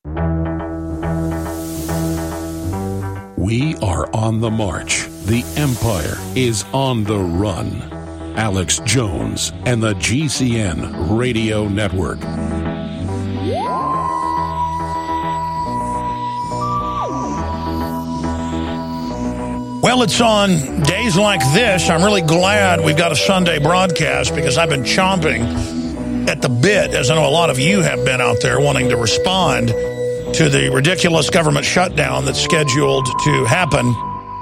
We are on the march. The empire is on the run. Alex Jones and the GCN Radio Network. Well, it's on days like this. I'm really glad we've got a Sunday broadcast because I've been chomping at the bit, as I know a lot of you have been out there wanting to respond to the ridiculous government shutdown that's scheduled to happen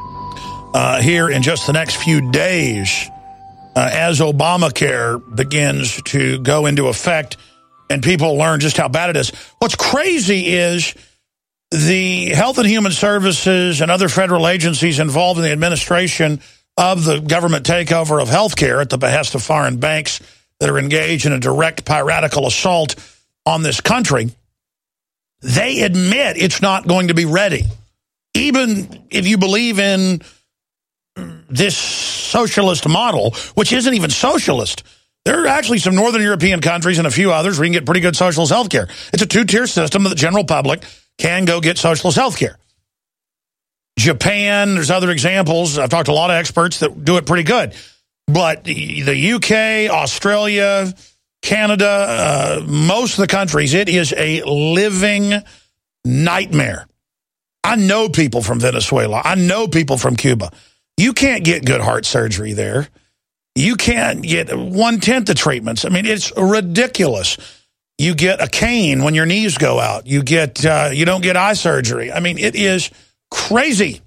here in just the next few days as Obamacare begins to go into effect and people learn just how bad it is. What's crazy is the Health and Human Services and other federal agencies involved in the administration of the government takeover of healthcare at the behest of foreign banks that are engaged in a direct piratical assault on this country, they admit it's not going to be ready. Even if you believe in this socialist model, which isn't even socialist. There are actually some Northern European countries and a few others where you can get pretty good socialist health care. It's a two-tier system that the general public can go get socialist health care. Japan, there's other examples. I've talked to a lot of experts that do it pretty good. But the UK, Australia, Canada, most of the countries, it is a living nightmare. I know people from Venezuela. I know people from Cuba. You can't get good heart surgery there. You can't get 1/10 the treatments. I mean, it's ridiculous. You get a cane when your knees go out. You don't get eye surgery. I mean, it is crazy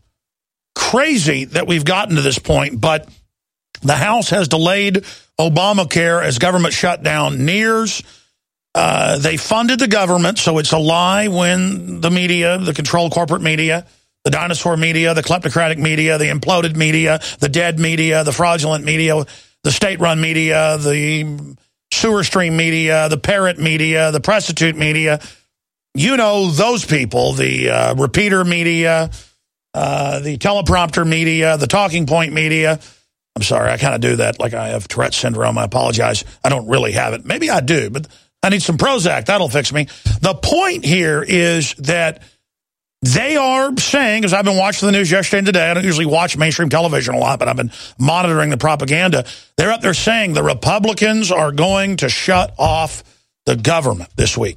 that we've gotten to this point. But the House has delayed Obamacare as government shutdown nears. They funded the government, so it's a lie when the media, the controlled corporate media, the dinosaur media, the kleptocratic media, the imploded media, the dead media, the fraudulent media, the state-run media, the sewer stream media, the parrot media, the prostitute media. You know those people, the repeater media, the teleprompter media, the talking point media. I'm sorry, I kind of do that like I have Tourette's syndrome. I apologize. I don't really have it. Maybe I do, but I need some Prozac. That'll fix me. The point here is that they are saying, because I've been watching the news yesterday and today, I don't usually watch mainstream television a lot, but I've been monitoring the propaganda. They're up there saying the Republicans are going to shut off the government this week.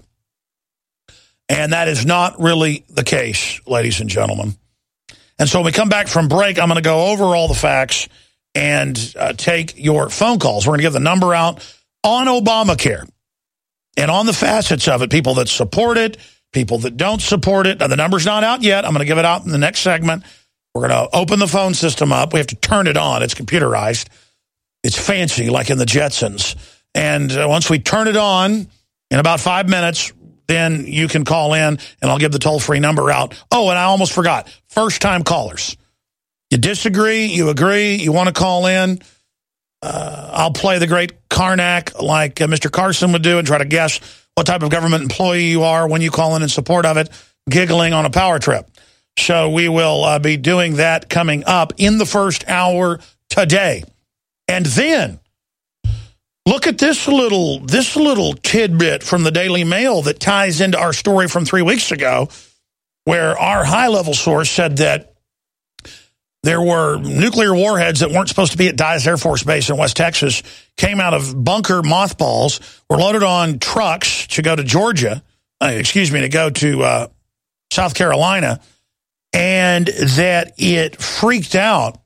And that is not really the case, ladies and gentlemen. And so when we come back from break, I'm going to go over all the facts and take your phone calls. We're going to give the number out on Obamacare and on the facets of it, people that support it, people that don't support it. Now, the number's not out yet. I'm going to give it out in the next segment. We're going to open the phone system up. We have to turn it on. It's computerized. It's fancy, like in the Jetsons. And once we turn it on, in about 5 minutes, then you can call in, and I'll give the toll-free number out. Oh, and I almost forgot. First-time callers. You disagree, you agree, you want to call in, I'll play the great Karnak like Mr. Carson would do and try to guess what type of government employee you are when you call in support of it, giggling on a power trip. So we will be doing that coming up in the first hour today. And then, look at this little tidbit from the Daily Mail that ties into our story from 3 weeks ago, where our high-level source said that there were nuclear warheads that weren't supposed to be at Dyess Air Force Base in West Texas, came out of bunker mothballs, were loaded on trucks to go to Georgia, to go to South Carolina, and that it freaked out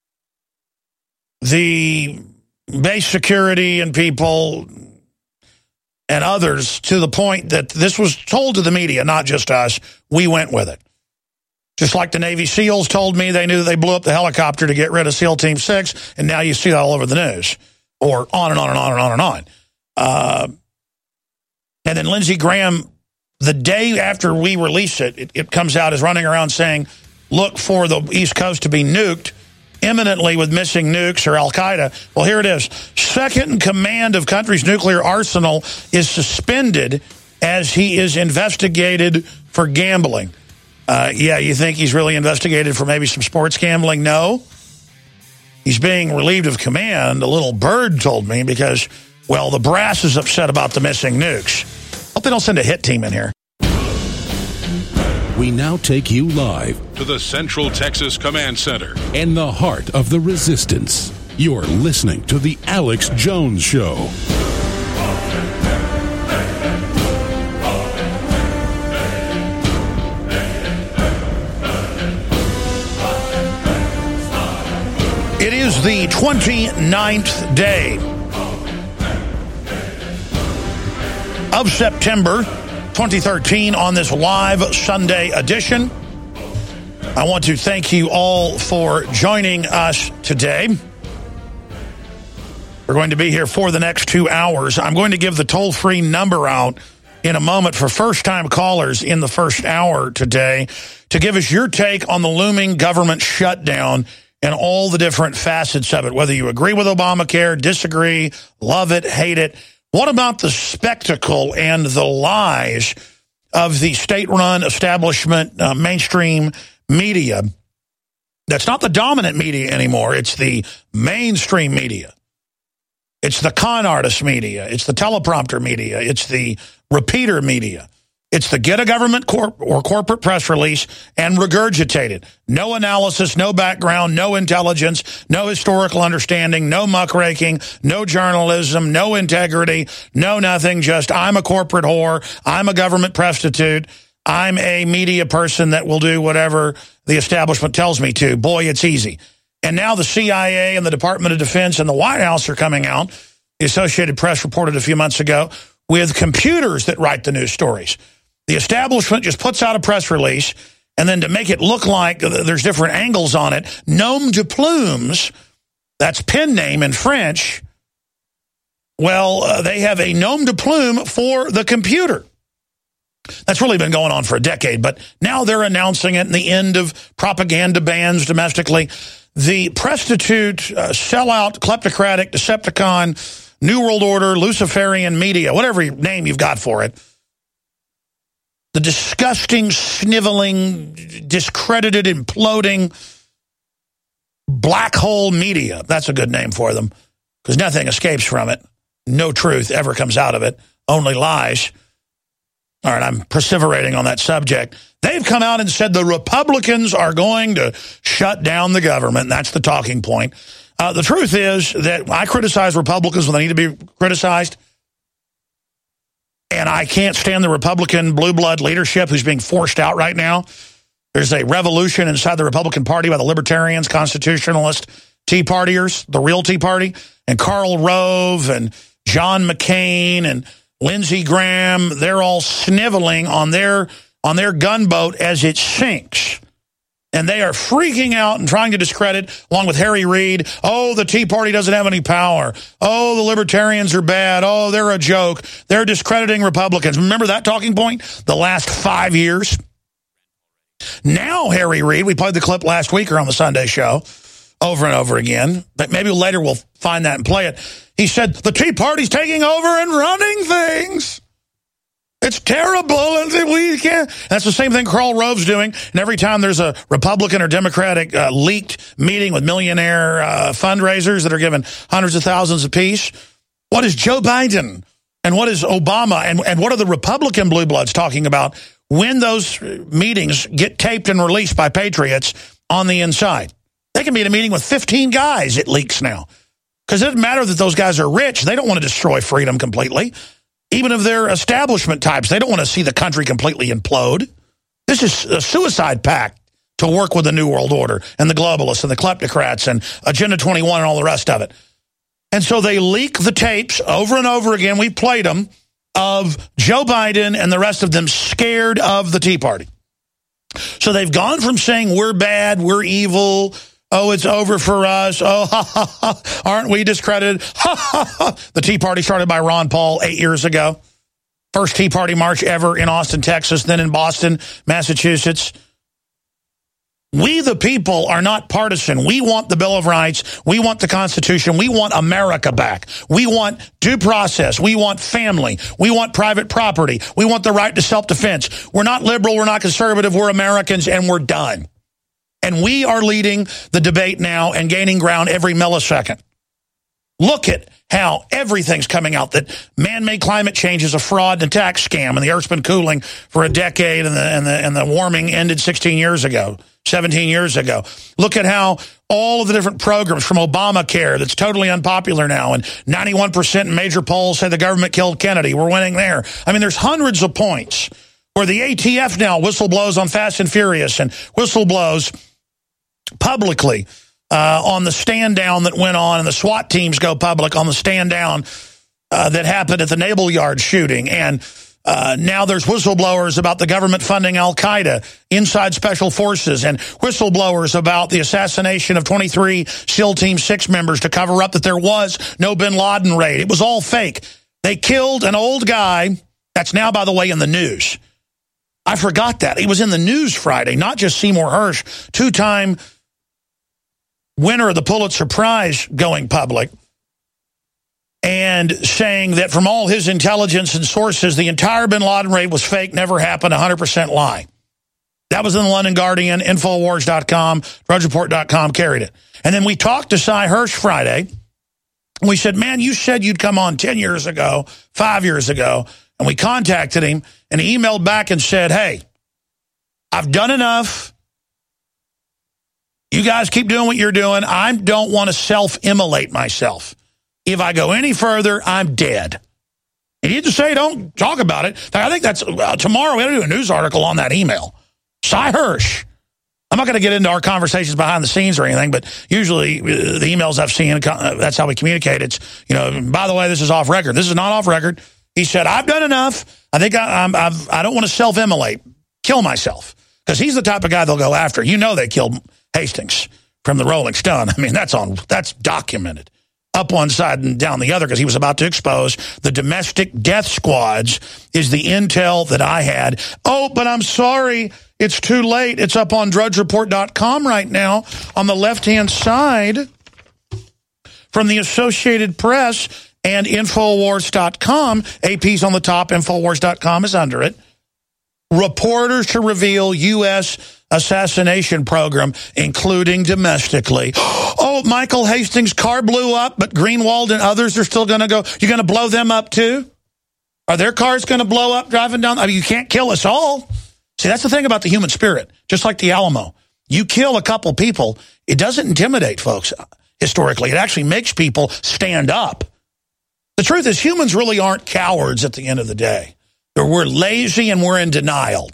the base security and people and others to the point that this was told to the media, not just us. We went with it. Just like the Navy SEALs told me they knew that they blew up the helicopter to get rid of SEAL Team 6, and now you see that all over the news, or on and on and on and on and on. And then Lindsey Graham, the day after we release it, it comes out as running around saying, look for the East Coast to be nuked imminently with missing nukes or Al-Qaeda. Well, here it is. Second in command of country's nuclear arsenal is suspended as he is investigated for gambling. Yeah, you think he's really investigated for maybe some sports gambling? No. He's being relieved of command, a little bird told me, because, well, the brass is upset about the missing nukes. Hope they don't send a hit team in here. We now take you live to the Central Texas Command Center in the heart of the resistance. You're listening to The Alex Jones Show. It is the 29th day of September 2013 on this live Sunday edition. I want to thank you all for joining us today. We're going to be here for the next 2 hours. I'm going to give the toll-free number out in a moment for first-time callers in the first hour today to give us your take on the looming government shutdown and all the different facets of it, whether you agree with Obamacare, disagree, love it, hate it. What about the spectacle and the lies of the state-run establishment mainstream media? That's not the dominant media anymore. It's the mainstream media. It's the con artist media. It's the teleprompter media. It's the repeater media. It's the get a government corporate press release and regurgitate it. No analysis, no background, no intelligence, no historical understanding, no muckraking, no journalism, no integrity, no nothing. Just I'm a corporate whore. I'm a government prostitute. I'm a media person that will do whatever the establishment tells me to. Boy, it's easy. And now the CIA and the Department of Defense and the White House are coming out. The Associated Press reported a few months ago with computers that write the news stories. The establishment just puts out a press release, and then to make it look like there's different angles on it, nom de plumes, that's pen name in French, well, they have a nom de plume for the computer. That's really been going on for a decade, but now they're announcing it in the end of propaganda bans domestically. The prostitute, sellout, kleptocratic, Decepticon, New World Order, Luciferian media, whatever name you've got for it, the disgusting, sniveling, discredited, imploding black hole media. That's a good name for them because nothing escapes from it. No truth ever comes out of it. Only lies. All right, I'm perseverating on that subject. They've come out and said the Republicans are going to shut down the government. That's the talking point. The truth is that I criticize Republicans when they need to be criticized. And I can't stand the Republican blue blood leadership who's being forced out right now. There's a revolution inside the Republican Party by the libertarians, constitutionalist, Tea Partiers, the real Tea Party, and Karl Rove and John McCain and Lindsey Graham. They're all sniveling on their gunboat as it sinks. And they are freaking out and trying to discredit, along with Harry Reid, oh, the Tea Party doesn't have any power. Oh, the libertarians are bad. Oh, they're a joke. They're discrediting Republicans. Remember that talking point the last 5 years? Now Harry Reid, we played the clip last week or on the Sunday show over and over again, but maybe later we'll find that and play it. He said, the Tea Party's taking over and running things. It's terrible, and we can't. That's the same thing Karl Rove's doing. And every time there's a Republican or Democratic leaked meeting with millionaire fundraisers that are given hundreds of thousands apiece, what is Joe Biden and what is Obama and what are the Republican blue bloods talking about when those meetings get taped and released by patriots on the inside? They can be in a meeting with 15 guys, it leaks now. Because it doesn't matter that those guys are rich. They don't want to destroy freedom completely. Even if they're establishment types, they don't want to see the country completely implode. This is a suicide pact to work with the New World Order and the globalists and the kleptocrats and Agenda 21 and all the rest of it. And so they leak the tapes over and over again. We played them of Joe Biden and the rest of them scared of the Tea Party. So they've gone from saying we're bad, we're evil, oh, it's over for us. Oh, ha, ha, ha. Aren't we discredited? Ha, ha, ha. The Tea Party started by Ron Paul 8 years ago. First Tea Party march ever in Austin, Texas, then in Boston, Massachusetts. We, the people, are not partisan. We want the Bill of Rights. We want the Constitution. We want America back. We want due process. We want family. We want private property. We want the right to self-defense. We're not liberal. We're not conservative. We're Americans, and we're done. And we are leading the debate now and gaining ground every millisecond. Look at how everything's coming out, that man-made climate change is a fraud and a tax scam, and the Earth's been cooling for a decade, and the warming ended 17 years ago. Look at how all of the different programs from Obamacare, that's totally unpopular now, and 91% in major polls say the government killed Kennedy. We're winning there. I mean, there's hundreds of points where the ATF now whistleblows on Fast and Furious and whistleblows publicly on the stand down that went on, and the SWAT teams go public on the stand down that happened at the Naval Yard shooting. And now there's whistleblowers about the government funding Al-Qaeda, inside special forces, and whistleblowers about the assassination of 23 SEAL Team 6 members to cover up that there was no bin Laden raid. It was all fake. They killed an old guy that's now, by the way, in the news. I forgot that. He was in the news Friday, not just Seymour Hersh, two-time winner of the Pulitzer Prize, going public and saying that from all his intelligence and sources, the entire bin Laden raid was fake, never happened, 100% lie. That was in the London Guardian, Infowars.com, DrudgeReport.com carried it. And then we talked to Sy Hersh Friday. And we said, man, you said you'd come on 10 years ago, 5 years ago. And we contacted him, and he emailed back and said, hey, I've done enough. You guys keep doing what you're doing. I don't want to self-immolate myself. If I go any further, I'm dead. And he didn't say don't talk about it. I think that's tomorrow. We have to do a news article on that email. Sy Hersh. I'm not going to get into our conversations behind the scenes or anything, but usually the emails I've seen, that's how we communicate. It's, by the way, this is off record. This is not off record. He said, I've done enough. I think I don't want to self-immolate, kill myself. Because he's the type of guy they'll go after. They killed Hastings from the Rolling Stone. I mean, that's documented. Up one side and down the other, because he was about to expose the domestic death squads, is the intel that I had. Oh, but I'm sorry, it's too late. It's up on DrudgeReport.com right now on the left-hand side from the Associated Press and Infowars.com. AP's on the top, Infowars.com is under it. Reporters to reveal U.S. assassination program, including domestically. Oh, Michael Hastings' car blew up, but Greenwald and others are still going to go. You're going to blow them up too? Are their cars going to blow up driving down? I mean, you can't kill us all. See, that's the thing about the human spirit. Just like the Alamo. You kill a couple people, it doesn't intimidate folks historically. It actually makes people stand up. The truth is, humans really aren't cowards at the end of the day. We're lazy and we're in denial.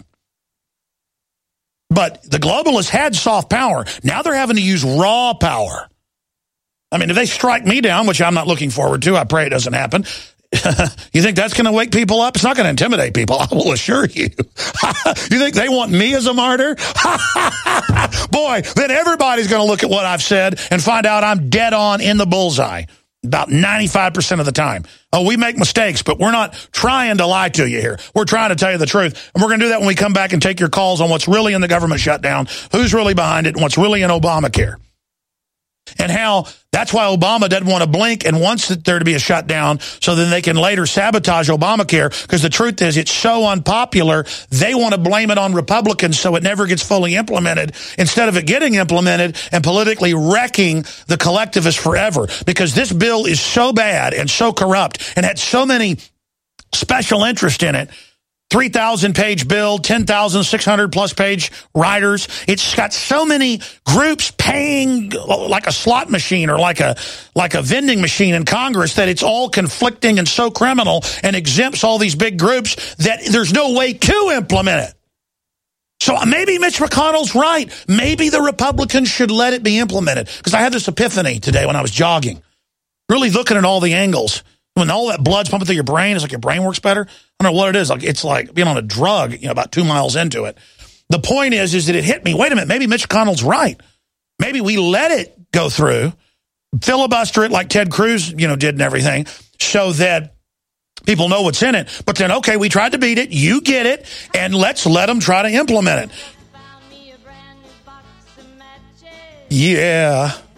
But the globalists had soft power. Now they're having to use raw power. I mean, if they strike me down, which I'm not looking forward to, I pray it doesn't happen. You think that's going to wake people up? It's not going to intimidate people, I will assure you. You think they want me as a martyr? Boy, then everybody's going to look at what I've said and find out I'm dead on in the bullseye. About 95% of the time. Oh, we make mistakes, but we're not trying to lie to you here. We're trying to tell you the truth. And we're going to do that when we come back and take your calls on what's really in the government shutdown, who's really behind it, and what's really in Obamacare. And how that's why Obama doesn't want to blink and wants there to be a shutdown so then they can later sabotage Obamacare, because the truth is it's so unpopular, they want to blame it on Republicans so it never gets fully implemented instead of it getting implemented and politically wrecking the collectivists forever. Because this bill is so bad and so corrupt and had so many special interest in it. 3,000-page bill, 10,600-plus page writers. It's got so many groups paying like a slot machine or like a vending machine in Congress that it's all conflicting and so criminal and exempts all these big groups that there's no way to implement it. So maybe Mitch McConnell's right. Maybe the Republicans should let it be implemented. Because I had this epiphany today when I was jogging, really looking at all the angles. When all that blood's pumping through your brain, it's like your brain works better. I don't know what it is. It's like being on a drug, about 2 miles into it. The point is that it hit me. Wait a minute, maybe Mitch McConnell's right. Maybe we let it go through, filibuster it like Ted Cruz, did and everything, so that people know what's in it. But then, okay, we tried to beat it. You get it, and let's let them try to implement it. Yeah.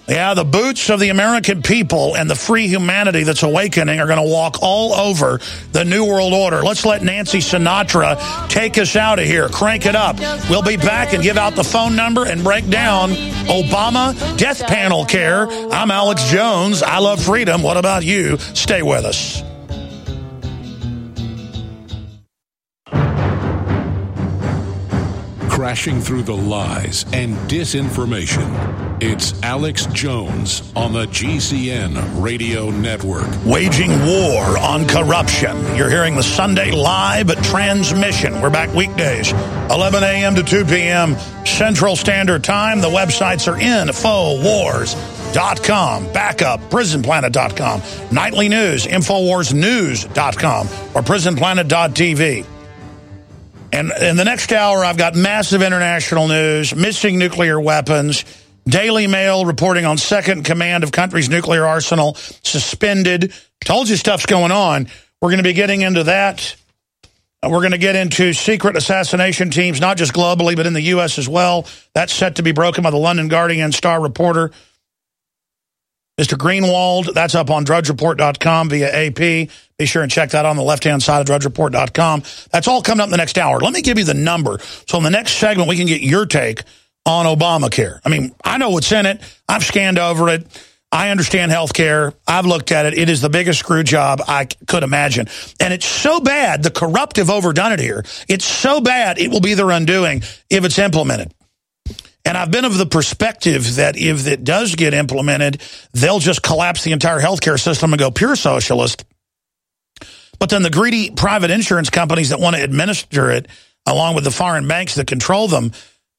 Yeah, the boots of the American people and the free humanity that's awakening are going to walk all over the New World Order. Let's let Nancy Sinatra take us out of here. Crank it up. We'll be back and give out the phone number and break down Obama death panel care. I'm Alex Jones. I love freedom. What about you? Stay with us. Crashing through the lies and disinformation. It's Alex Jones on the GCN Radio Network. Waging war on corruption. You're hearing the Sunday live transmission. We're back weekdays, 11 a.m. to 2 p.m. Central Standard Time. The websites are Infowars.com, Backup, PrisonPlanet.com, Nightly News, InfoWarsNews.com, or PrisonPlanet.tv. And in the next hour, I've got massive international news, missing nuclear weapons, Daily Mail reporting on second in command of country's nuclear arsenal suspended. Told you stuff's going on. We're going to be getting into that. We're going to get into secret assassination teams, not just globally, but in the U.S. as well. That's set to be broken by the London Guardian star reporter, Mr. Greenwald. That's up on DrudgeReport.com via AP. Be sure and check that on the left-hand side of DrudgeReport.com. That's all coming up in the next hour. Let me give you the number. So in the next segment, we can get your take on Obamacare. I mean, I know what's in it. I've scanned over it. I understand health care. I've looked at it. It is the biggest screw job I could imagine. And it's so bad, the corrupt have overdone it here. It's so bad, it will be their undoing if it's implemented. And I've been of the perspective that if it does get implemented, they'll just collapse the entire healthcare system and go pure socialist. But then the greedy private insurance companies that want to administer it, along with the foreign banks that control them,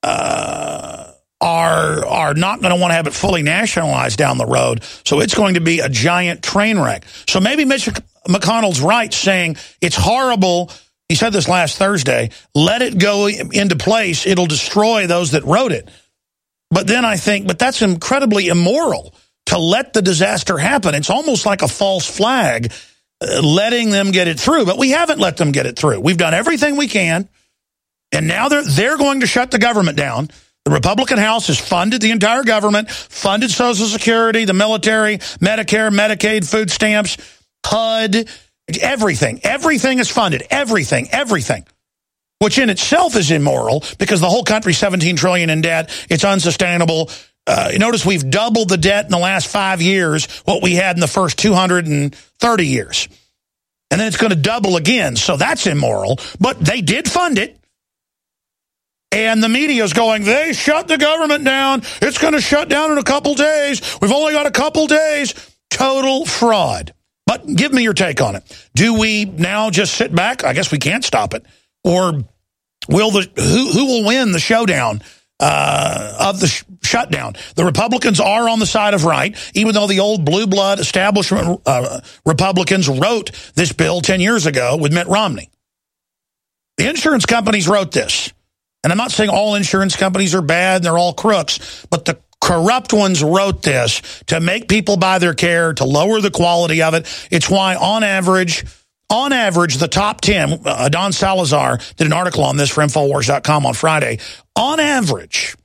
are not going to want to have it fully nationalized down the road. So it's going to be a giant train wreck. So maybe Mitch McConnell's right saying it's horrible. He said this last Thursday, let it go into place. It'll destroy those that wrote it. But then I think, but that's incredibly immoral to let the disaster happen. It's almost like a false flag, letting them get it through. But we haven't let them get it through. We've done everything we can. And now they're going to shut the government down. The Republican House has funded the entire government, funded Social Security, the military, Medicare, Medicaid, food stamps, HUD, everything. Everything is funded. Everything. Which in itself is immoral because the whole country's $17 trillion in debt. It's unsustainable. Notice we've doubled the debt in the last 5 years, what we had in the first 230 years. And then it's going to double again. So that's immoral. But they did fund it. And the media is going, they shut the government down. It's going to shut down in a couple days. We've only got a couple days. Total fraud. But give me your take on it. Do we now just sit back? I guess we can't stop it. Or will who will win the showdown of the shutdown? The Republicans are on the side of right, even though the old blue blood establishment Republicans wrote this bill 10 years ago with Mitt Romney. The insurance companies wrote this. And I'm not saying all insurance companies are bad and they're all crooks, but the corrupt ones wrote this to make people buy their care, to lower the quality of it. It's why, on average, the top 10, Don Salazar did an article on this for Infowars.com on Friday. On average,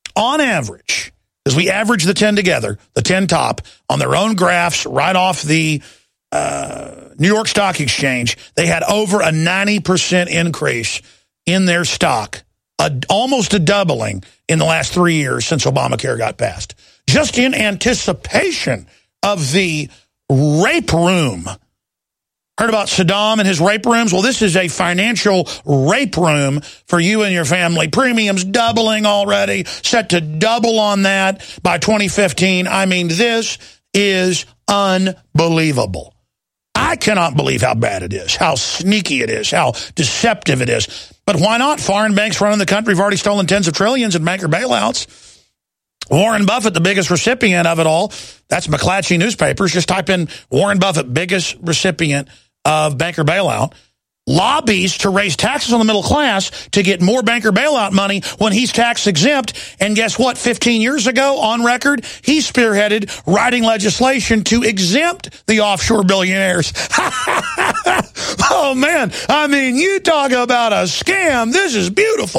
as we average the 10 together, the 10 top, on their own graphs right off the New York Stock Exchange, they had over a 90% increase in their stock. Almost a doubling in the last 3 years since Obamacare got passed. Just in anticipation of the rape room. Heard about Saddam and his rape rooms? Well, this is a financial rape room for you and your family. Premiums doubling already, set to double on that by 2015. I mean, this is unbelievable. I cannot believe how bad it is, how sneaky it is, how deceptive it is. But why not? Foreign banks running the country have already stolen tens of trillions in banker bailouts. Warren Buffett, the biggest recipient of it all. That's McClatchy Newspapers. Just type in Warren Buffett, biggest recipient of banker bailout. Lobbies to raise taxes on the middle class to get more banker bailout money when he's tax exempt. And guess what? 15 years ago, on record, he spearheaded writing legislation to exempt the offshore billionaires. Oh, man. I mean, you talk about a scam. This is beautiful.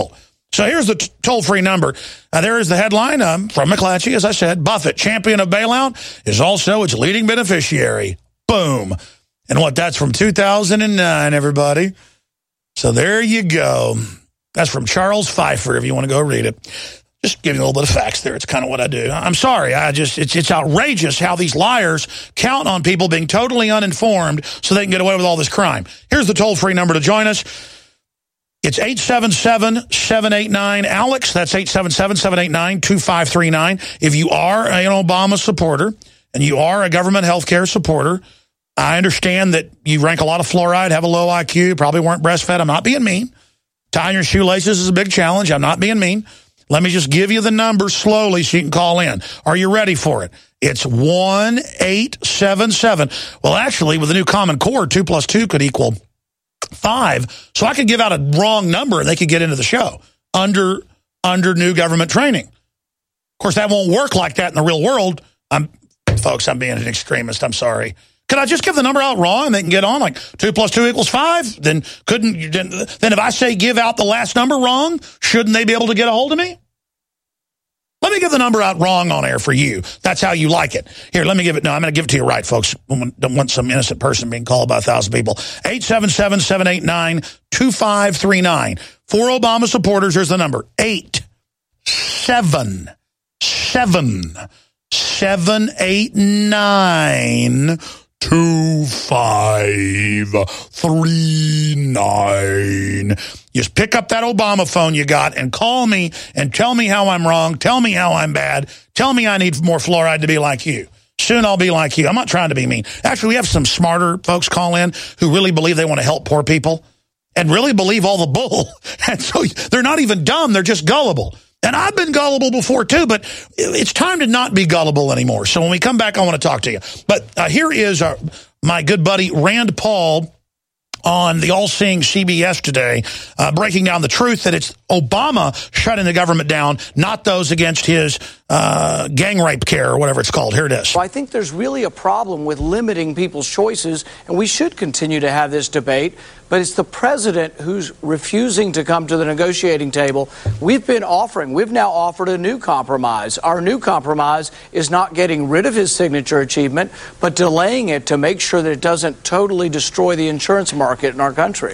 So here's the toll-free number. There is the headline from McClatchy, as I said. Buffett, champion of bailout, is also its leading beneficiary. Boom. And what, that's from 2009, everybody. So there you go. That's from Charles Pfeiffer, if you want to go read it. Just giving you a little bit of facts there. It's kind of what I do. I'm sorry. It's outrageous how these liars count on people being totally uninformed so they can get away with all this crime. Here's the toll-free number to join us. It's 877-789-ALEX. That's 877-789-2539. If you are an Obama supporter and you are a government health care supporter, I understand that you rank a lot of fluoride, have a low IQ, probably weren't breastfed. I'm not being mean. Tying your shoelaces is a big challenge. I'm not being mean. Let me just give you the number slowly so you can call in. Are you ready for it? It's 1-877. Well, actually, with the new Common Core, 2 plus 2 could equal 5. So I could give out a wrong number and they could get into the show under new government training. Of course, that won't work like that in the real world. Folks, I'm being an extremist. I'm sorry. Could I just give the number out wrong and they can get on like 2 plus 2 equals 5? Then if I say give out the last number wrong, shouldn't they be able to get a hold of me? Let me give the number out wrong on air for you. That's how you like it. Here, let me give it. No, I'm going to give it to you right, folks. Don't want some innocent person being called by 1,000 people. 877-789-2539. For Obama supporters, here's the number. 877-789-2539. Just pick up that Obama phone you got and call me and tell me how I'm wrong. Tell me how I'm bad. Tell me I need more fluoride to be like you. Soon I'll be like you. I'm not trying to be mean. Actually, we have some smarter folks call in who really believe they want to help poor people and really believe all the bull. And so they're not even dumb. They're just gullible. And I've been gullible before, too, but it's time to not be gullible anymore. So when we come back, I want to talk to you. But here is my good buddy Rand Paul on the all-seeing CBS today, breaking down the truth that it's Obama shutting the government down, not those against his gang rape care or whatever it's called. Here it is. Well, I think there's really a problem with limiting people's choices, and we should continue to have this debate. But it's the president who's refusing to come to the negotiating table. We've now offered a new compromise. Our new compromise is not getting rid of his signature achievement, but delaying it to make sure that it doesn't totally destroy the insurance market in our country.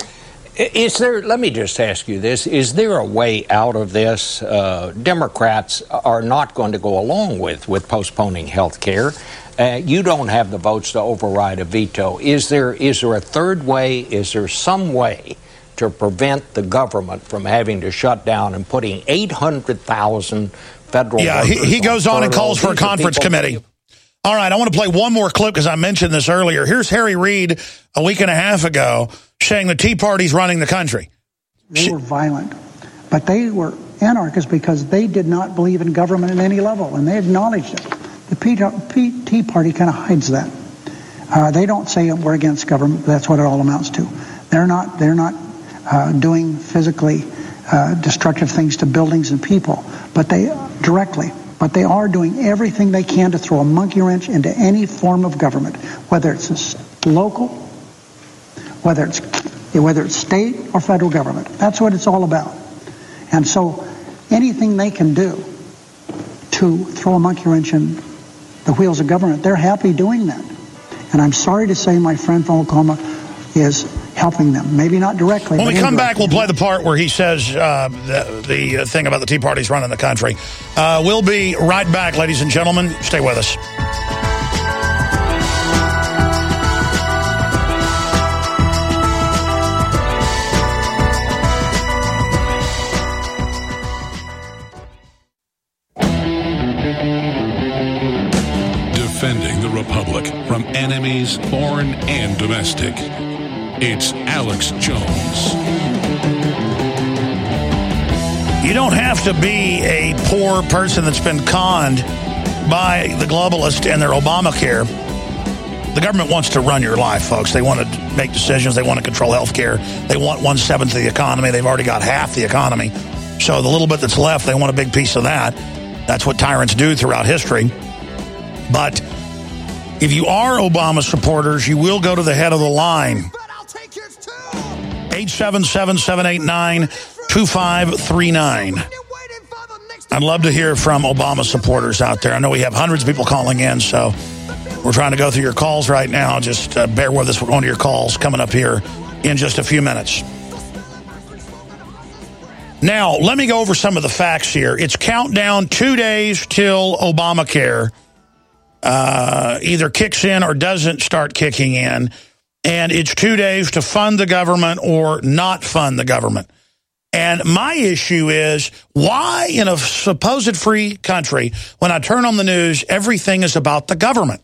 Let me just ask you this, is there a way out of this? Democrats are not going to go along with postponing health care. You don't have the votes to override a veto. Is there a third way? Is there some way to prevent the government from having to shut down and putting 800,000 federal workers he goes on and calls for a conference committee. All right, I want to play one more clip because I mentioned this earlier. Here's Harry Reid a week and a half ago saying the Tea Party's running the country. They were violent, but they were anarchists because they did not believe in government at any level, and they acknowledged it. The Tea Party kind of hides that. They don't say we're against government. That's what it all amounts to. They're not doing physically destructive things to buildings and people, but they are doing everything they can to throw a monkey wrench into any form of government, whether it's local, whether it's state or federal government. That's what it's all about. And so anything they can do to throw a monkey wrench in the wheels of government, they're happy doing that. And I'm sorry to say my friend from Oklahoma is helping them. Maybe not directly. When we come back, we'll play the part where he says the thing about the Tea Party's running the country. We'll be right back, ladies and gentlemen. Stay with us. Defending the Republic from enemies, foreign and domestic. It's Alex Jones. You don't have to be a poor person that's been conned by the globalists and their Obamacare. The government wants to run your life, folks. They want to make decisions. They want to control health care. They want 1/7 of the economy. They've already got half the economy. So the little bit that's left, they want a big piece of that. That's what tyrants do throughout history. But if you are Obama supporters, you will go to the head of the line. 877-789 2539. I'd love to hear from Obama supporters out there. I know we have hundreds of people calling in, so we're trying to go through your calls right now. Just bear with us. We're going to your calls coming up here in just a few minutes. Now, let me go over some of the facts here. It's countdown 2 days till Obamacare either kicks in or doesn't start kicking in. And it's 2 days to fund the government or not fund the government. And my issue is, why in a supposed free country, when I turn on the news, everything is about the government?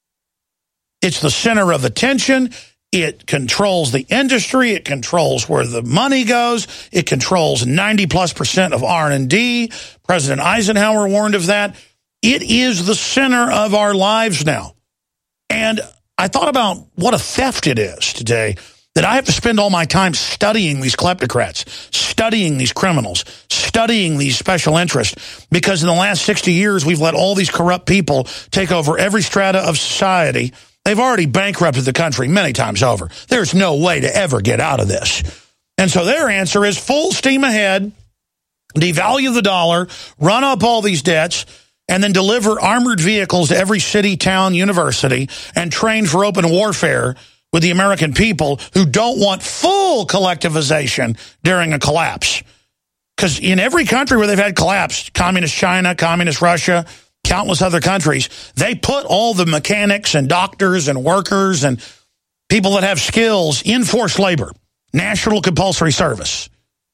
It's the center of attention. It controls the industry. It controls where the money goes. It controls 90+% of R&D. President Eisenhower warned of that. It is the center of our lives now. And I thought about what a theft it is today, that I have to spend all my time studying these kleptocrats, studying these criminals, studying these special interests, because in the last 60 years, we've let all these corrupt people take over every strata of society. They've already bankrupted the country many times over. There's no way to ever get out of this. And so their answer is full steam ahead, devalue the dollar, run up all these debts, and then deliver armored vehicles to every city, town, university, and train for open warfare with the American people who don't want full collectivization during a collapse. Because in every country where they've had collapse, communist China, communist Russia, countless other countries, they put all the mechanics and doctors and workers and people that have skills in forced labor, national compulsory service.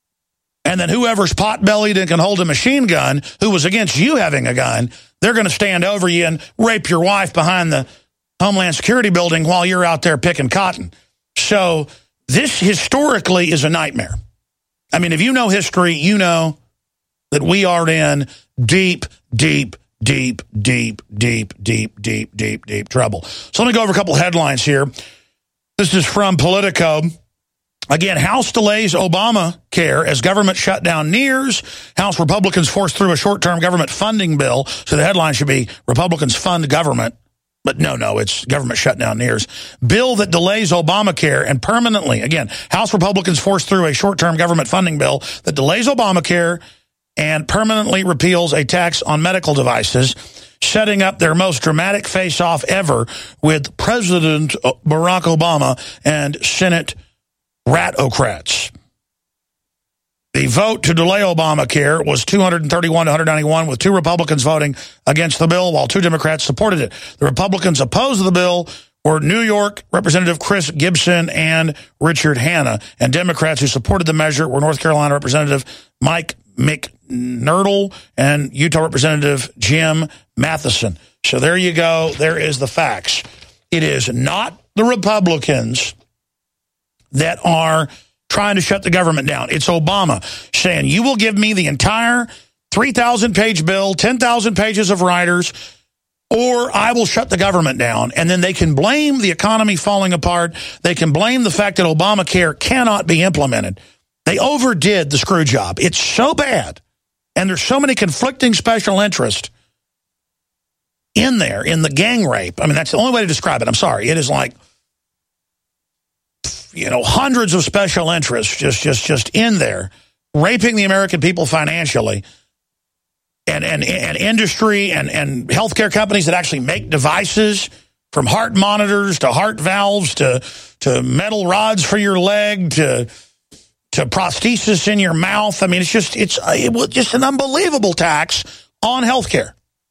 And then whoever's pot-bellied and can hold a machine gun, who was against you having a gun, they're going to stand over you and rape your wife behind the Homeland Security building while you're out there picking cotton. So this historically is a nightmare. I mean, if you know history, you know that we are in deep, deep, deep, deep, deep, deep, deep, deep, deep trouble. So let me go over a couple headlines here. This is from Politico. Again, House delays Obamacare as government shutdown nears. House Republicans force through a short-term government funding bill. So the headline should be, Republicans fund government. But no, it's government shutdown nears. Bill that delays Obamacare and permanently, again, House Republicans force through a short-term government funding bill that delays Obamacare and permanently repeals a tax on medical devices, setting up their most dramatic face-off ever with President Barack Obama and Senate ratocrats. The vote to delay Obamacare was 231 to 191, with 2 Republicans voting against the bill, while 2 Democrats supported it. The Republicans opposed to the bill were New York Representative Chris Gibson and Richard Hanna, and Democrats who supported the measure were North Carolina Representative Mike McNerdle and Utah Representative Jim Matheson. So there you go. There is the facts. It is not the Republicans that are trying to shut the government down. It's Obama saying, you will give me the entire 3,000-page bill, 10,000 pages of writers, or I will shut the government down. And then they can blame the economy falling apart. They can blame the fact that Obamacare cannot be implemented. They overdid the screw job. It's so bad. And there's so many conflicting special interests in there, in the gang rape. I mean, that's the only way to describe it. I'm sorry. It is like, you know, hundreds of special interests just in there, raping the American people financially, and industry and healthcare companies that actually make devices, from heart monitors to heart valves to metal rods for your leg to prosthesis in your mouth. I mean, it was just an unbelievable tax on healthcare,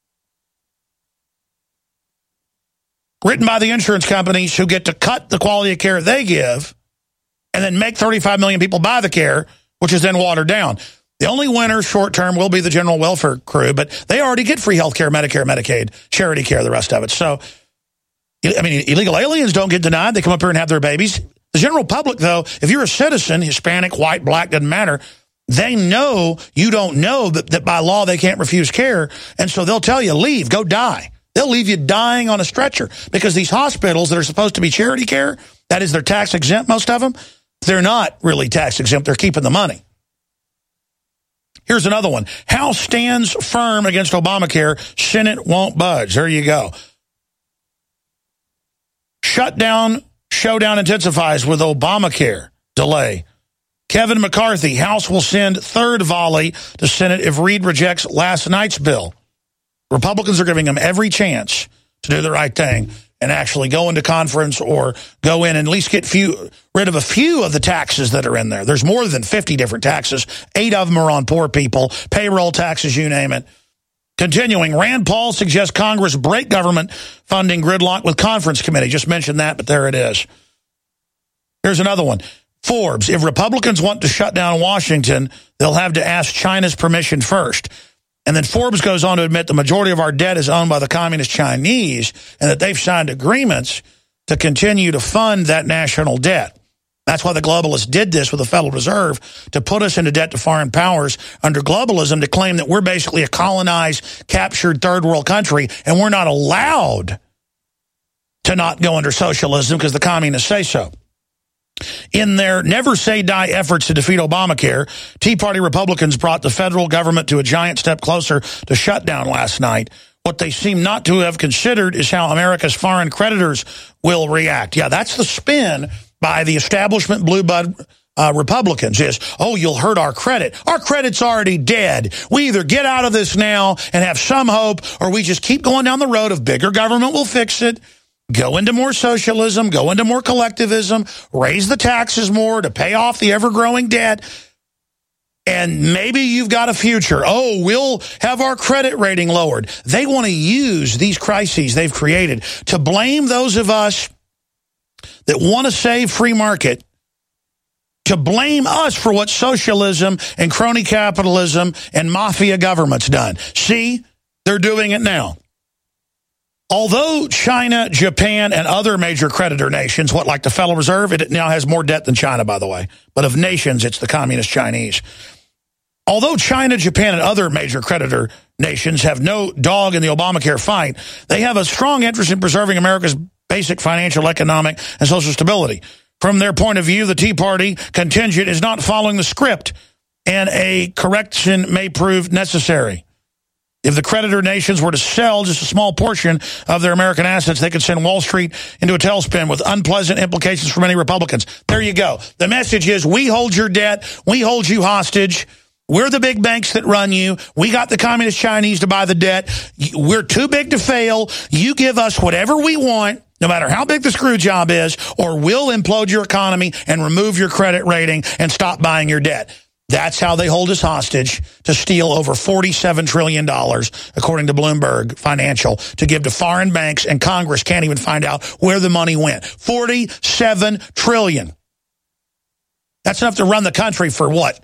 written by the insurance companies who get to cut the quality of care they give and then make 35 million people buy the care, which is then watered down. The only winner short-term will be the general welfare crew, but they already get free health care, Medicare, Medicaid, charity care, the rest of it. So, I mean, illegal aliens don't get denied. They come up here and have their babies. The general public, though, if you're a citizen, Hispanic, white, black, doesn't matter, they know you don't know that by law they can't refuse care, and so they'll tell you, leave, go die. They'll leave you dying on a stretcher, because these hospitals that are supposed to be charity care, that is, they're tax exempt, most of them, they're not really tax exempt. They're keeping the money. Here's another one. House stands firm against Obamacare. Senate won't budge. There you go. Showdown intensifies with Obamacare delay. Kevin McCarthy, House will send third volley to Senate if Reid rejects last night's bill. Republicans are giving them every chance to do the right thing and actually go into conference or go in and at least get rid of a few of the taxes that are in there. There's more than 50 different taxes. 8 of them are on poor people, payroll taxes, you name it. Continuing, Rand Paul suggests Congress break government funding gridlock with conference committee. Just mentioned that, but there it is. Here's another one. Forbes, if Republicans want to shut down Washington, they'll have to ask China's permission first. And then Forbes goes on to admit the majority of our debt is owned by the communist Chinese and that they've signed agreements to continue to fund that national debt. That's why the globalists did this with the Federal Reserve, to put us into debt to foreign powers under globalism, to claim that we're basically a colonized, captured third world country, and we're not allowed to not go under socialism because the communists say so. In their never say die efforts to defeat Obamacare, Tea Party Republicans brought the federal government to a giant step closer to shutdown last night. What they seem not to have considered is how America's foreign creditors will react. Yeah, that's the spin by the establishment blue blood Republicans is, oh, you'll hurt our credit. Our credit's already dead. We either get out of this now and have some hope, or we just keep going down the road of bigger government will fix it. Go into more socialism, go into more collectivism, raise the taxes more to pay off the ever-growing debt, and maybe you've got a future. Oh, we'll have our credit rating lowered. They want to use these crises they've created to blame those of us that want to save free market, to blame us for what socialism and crony capitalism and mafia government's done. See, they're doing it now. Although China, Japan, and other major creditor nations, like the Federal Reserve, it now has more debt than China, by the way. But of nations, it's the communist Chinese. Although China, Japan, and other major creditor nations have no dog in the Obamacare fight, they have a strong interest in preserving America's basic financial, economic, and social stability. From their point of view, the Tea Party contingent is not following the script, and a correction may prove necessary. If the creditor nations were to sell just a small portion of their American assets, they could send Wall Street into a tailspin with unpleasant implications for many Republicans. There you go. The message is, we hold your debt. We hold you hostage. We're the big banks that run you. We got the communist Chinese to buy the debt. We're too big to fail. You give us whatever we want, no matter how big the screw job is, or we'll implode your economy and remove your credit rating and stop buying your debt. That's how they hold us hostage, to steal over $47 trillion, according to Bloomberg Financial, to give to foreign banks, and Congress can't even find out where the money went. $47 trillion. That's enough to run the country for what?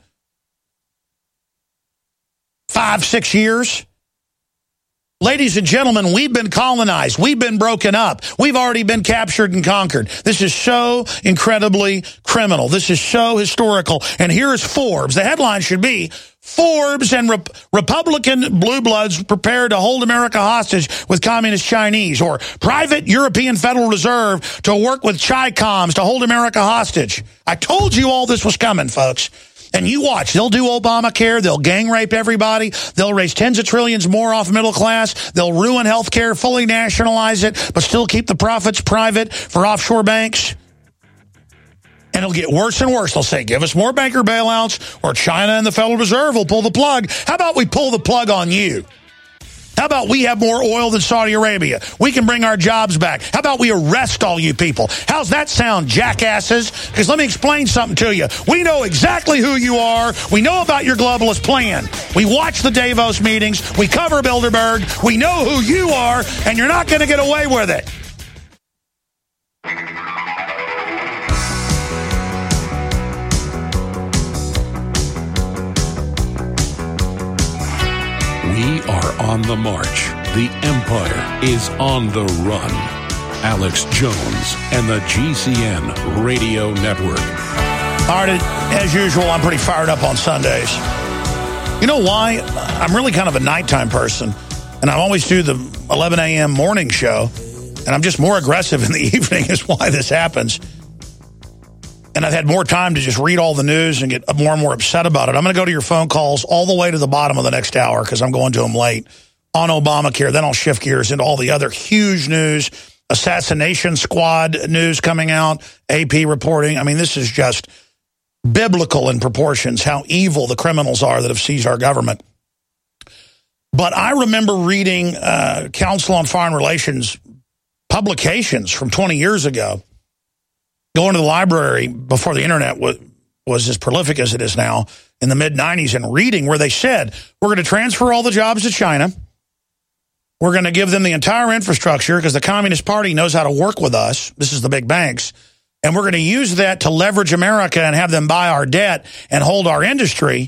5-6 years? Ladies and gentlemen, we've been colonized. We've been broken up. We've already been captured and conquered. This is so incredibly criminal. This is so historical. And here is Forbes. The headline should be, Forbes and Republican blue bloods prepare to hold America hostage with communist Chinese, or private European Federal Reserve to work with Chi-Coms to hold America hostage. I told you all this was coming, folks. And you watch, they'll do Obamacare, they'll gang rape everybody, they'll raise tens of trillions more off middle class, they'll ruin health care, fully nationalize it, but still keep the profits private for offshore banks. And it'll get worse and worse. They'll say, give us more banker bailouts, or China and the Federal Reserve will pull the plug. How about we pull the plug on you? How about we have more oil than Saudi Arabia? We can bring our jobs back. How about we arrest all you people? How's that sound, jackasses? Because let me explain something to you. We know exactly who you are. We know about your globalist plan. We watch the Davos meetings. We cover Bilderberg. We know who you are, and you're not going to get away with it. We are on the march. The empire is on the run. Alex Jones and the GCN Radio Network. All right, as usual, I'm pretty fired up on Sundays. You know why? I'm really kind of a nighttime person, and I always do the 11 a.m. morning show, and I'm just more aggressive in the evening is why this happens. And I've had more time to just read all the news and get more and more upset about it. I'm going to go to your phone calls all the way to the bottom of the next hour because I'm going to them late on Obamacare. Then I'll shift gears into all the other huge news, assassination squad news coming out, AP reporting. I mean, this is just biblical in proportions, how evil the criminals are that have seized our government. But I remember reading Council on Foreign Relations publications from 20 years ago, going to the library before the internet was as prolific as it is now in the mid-90s, and reading where they said, we're going to transfer all the jobs to China. We're going to give them the entire infrastructure because the Communist Party knows how to work with us. This is the big banks. And we're going to use that to leverage America and have them buy our debt and hold our industry.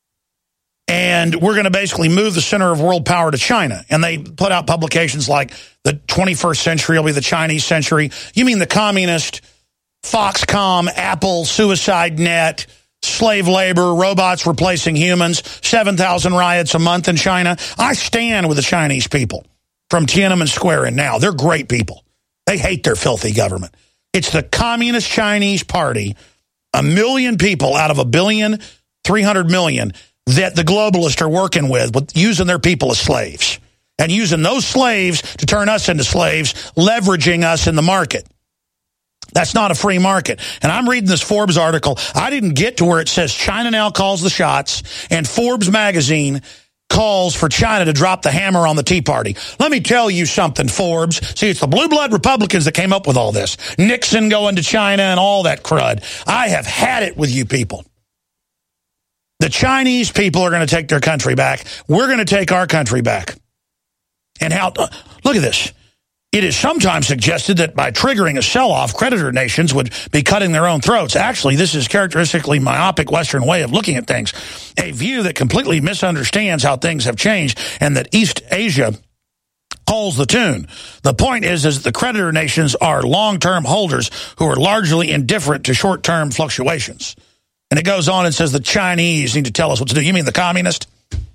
And we're going to basically move the center of world power to China. And they put out publications like the 21st century will be the Chinese century. You mean the communist, Foxconn, Apple, suicide net, slave labor, robots replacing humans, 7,000 riots a month in China. I stand with the Chinese people from Tiananmen Square and now. They're great people. They hate their filthy government. It's the Communist Chinese Party, 1 million people out of 1.3 billion that the globalists are working with using their people as slaves and using those slaves to turn us into slaves, leveraging us in the market. That's not a free market. And I'm reading this Forbes article. I didn't get to where it says China now calls the shots, and Forbes magazine calls for China to drop the hammer on the Tea Party. Let me tell you something, Forbes. See, it's the blue blood Republicans that came up with all this. Nixon going to China and all that crud. I have had it with you people. The Chinese people are going to take their country back. We're going to take our country back. And how, look at this. It is sometimes suggested that by triggering a sell-off, creditor nations would be cutting their own throats. Actually, this is characteristically myopic Western way of looking at things, a view that completely misunderstands how things have changed and that East Asia holds the tune. The point is that the creditor nations are long-term holders who are largely indifferent to short-term fluctuations. And it goes on and says the Chinese need to tell us what to do. You mean the communist?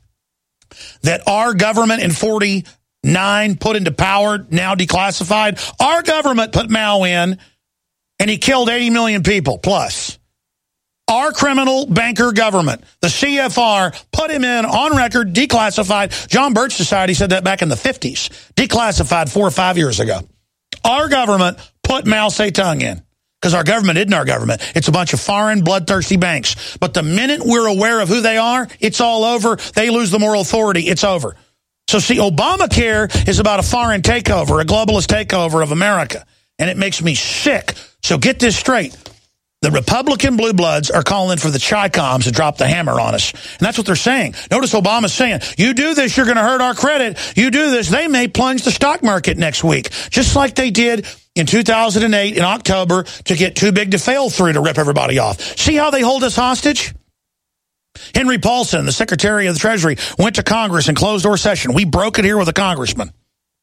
That our government in 49 put into power, now declassified. Our government put Mao in, and he killed 80 million people plus. Our criminal banker government, the CFR, put him in on record, declassified. John Birch Society said that back in the 50s. Declassified 4 or 5 years ago. Our government put Mao Zedong in. Because our government isn't our government. It's a bunch of foreign, bloodthirsty banks. But the minute we're aware of who they are, it's all over. They lose the moral authority. It's over. So see, Obamacare is about a foreign takeover, a globalist takeover of America. And it makes me sick. So get this straight. The Republican blue bloods are calling for the Chi-Coms to drop the hammer on us. And that's what they're saying. Notice Obama's saying, you do this, you're going to hurt our credit. You do this, they may plunge the stock market next week. Just like they did in 2008 in October to get too big to fail through to rip everybody off. See how they hold us hostage? Henry Paulson, the Secretary of the Treasury, went to Congress in closed-door session. We broke it here with a congressman.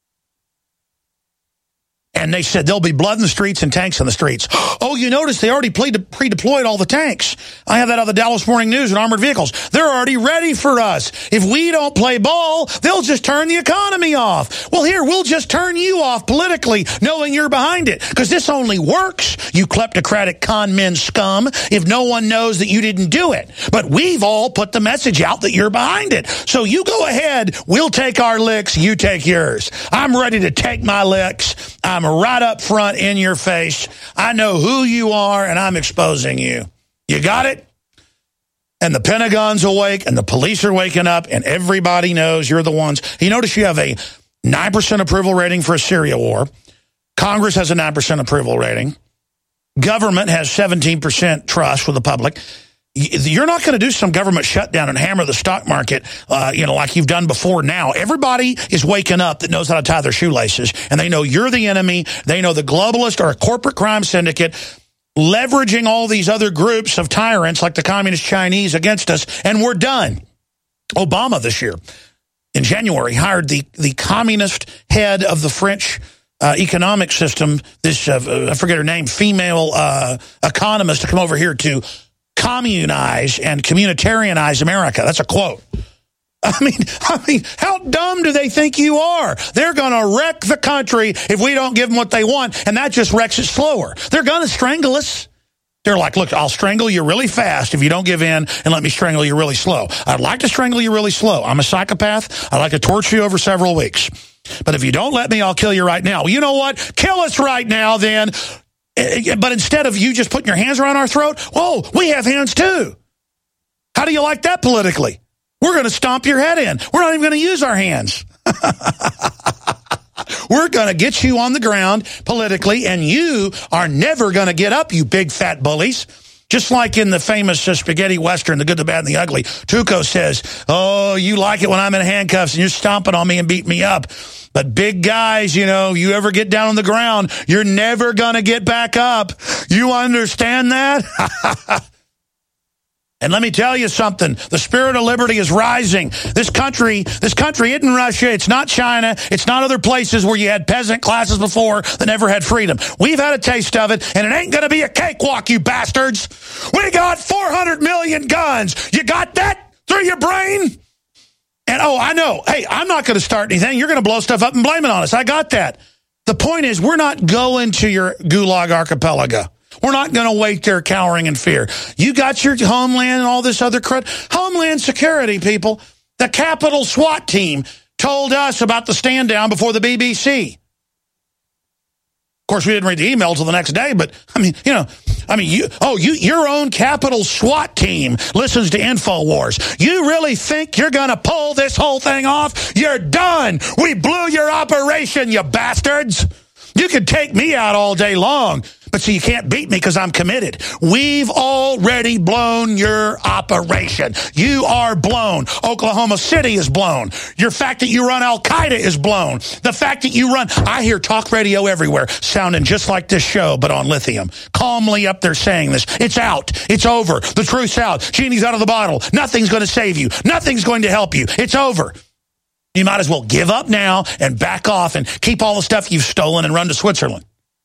And they said there'll be blood in the streets and tanks in the streets. Oh, you notice they already pre-deployed all the tanks. I have that on the Dallas Morning News and armored vehicles. They're already ready for us. If we don't play ball, they'll just turn the economy off. Well, here, we'll just turn you off politically, knowing you're behind it. Because this only works, you kleptocratic con men scum, if no one knows that you didn't do it. But we've all put the message out that you're behind it. So you go ahead. We'll take our licks. You take yours. I'm ready to take my licks. I'm right up front in your face. I know who you are, and I'm exposing you. You got it? And the Pentagon's awake, and the police are waking up, and everybody knows you're the ones. You notice you have a 9% approval rating for a Syria war. Congress has a 9% approval rating. Government has 17% trust with the public. You're not going to do some government shutdown and hammer the stock market, like you've done before now. Everybody is waking up that knows how to tie their shoelaces, and they know you're the enemy. They know the globalists are a corporate crime syndicate leveraging all these other groups of tyrants like the Communist Chinese against us, and we're done. Obama this year, in January, hired the communist head of the French economic system, this, I forget her name, female economist to come over here to communize and communitarianize America. That's a quote. I mean, how dumb do they think you are? They're going to wreck the country if we don't give them what they want, and that just wrecks it slower. They're going to strangle us. They're like, look, I'll strangle you really fast if you don't give in and let me strangle you really slow. I'd like to strangle you really slow. I'm a psychopath. I'd like to torture you over several weeks. But if you don't let me, I'll kill you right now. Well, you know what? Kill us right now, then. But instead of you just putting your hands around our throat, whoa, we have hands too. How do you like that politically? We're going to stomp your head in. We're not even going to use our hands. We're going to get you on the ground politically, and you are never going to get up, you big fat bullies. Just like in the famous spaghetti western, The Good, the Bad, and the Ugly, Tuco says, oh, you like it when I'm in handcuffs and you're stomping on me and beating me up. But big guys, you know, you ever get down on the ground, you're never going to get back up. You understand that? And let me tell you something. The spirit of liberty is rising. This country isn't Russia. It's not China. It's not other places where you had peasant classes before that never had freedom. We've had a taste of it, and it ain't going to be a cakewalk, you bastards. We got 400 million guns. You got that through your brain? And, oh, I know. Hey, I'm not going to start anything. You're going to blow stuff up and blame it on us. I got that. The point is, we're not going to your Gulag archipelago. We're not going to wait there cowering in fear. You got your homeland and all this other crud. Homeland Security, people. The Capitol SWAT team told us about the stand down before the BBC. Of course, we didn't read the email till the next day, but your own Capitol SWAT team listens to InfoWars. You really think you're going to pull this whole thing off? You're done. We blew your operation, you bastards. You could take me out all day long, but see, you can't beat me because I'm committed. We've already blown your operation. You are blown. Oklahoma City is blown. Your fact that you run Al-Qaeda is blown. The fact that you run... I hear talk radio everywhere sounding just like this show, but on lithium. Calmly up there saying this. It's out. It's over. The truth's out. Genie's out of the bottle. Nothing's going to save you. Nothing's going to help you. It's over. You might as well give up now and back off and keep all the stuff you've stolen and run to Switzerland.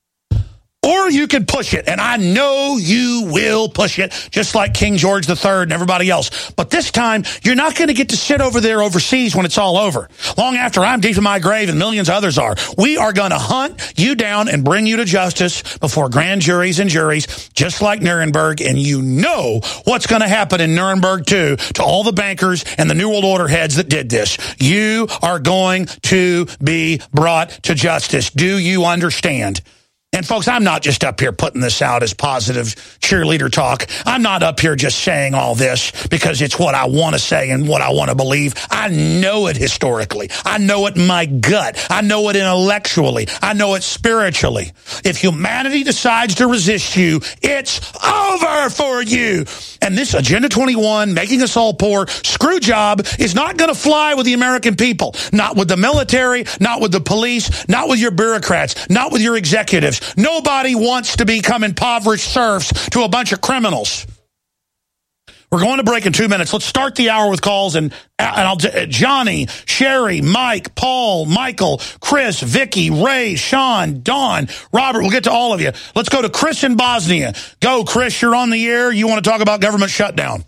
Or you can push it, and I know you will push it, just like King George III and everybody else. But this time, you're not going to get to sit over there overseas when it's all over. Long after I'm deep in my grave and millions of others are. We are going to hunt you down and bring you to justice before grand juries and juries, just like Nuremberg. And you know what's going to happen in Nuremberg, too, to all the bankers and the New World Order heads that did this. You are going to be brought to justice. Do you understand? And, folks, I'm not just up here putting this out as positive cheerleader talk. I'm not up here just saying all this because it's what I want to say and what I want to believe. I know it historically. I know it in my gut. I know it intellectually. I know it spiritually. If humanity decides to resist you, it's over for you. And this Agenda 21, making us all poor, screw job is not going to fly with the American people. Not with the military, not with the police, not with your bureaucrats, not with your executives. Nobody wants to become impoverished serfs to a bunch of criminals. We're going to break in 2 minutes. Let's start the hour with calls. And Johnny, Sherry, Mike, Paul, Michael, Chris, Vicky, Ray, Sean, Don, Robert. We'll get to all of you. Let's go to Chris in Bosnia. Go, Chris. You're on the air. You want to talk about government shutdown?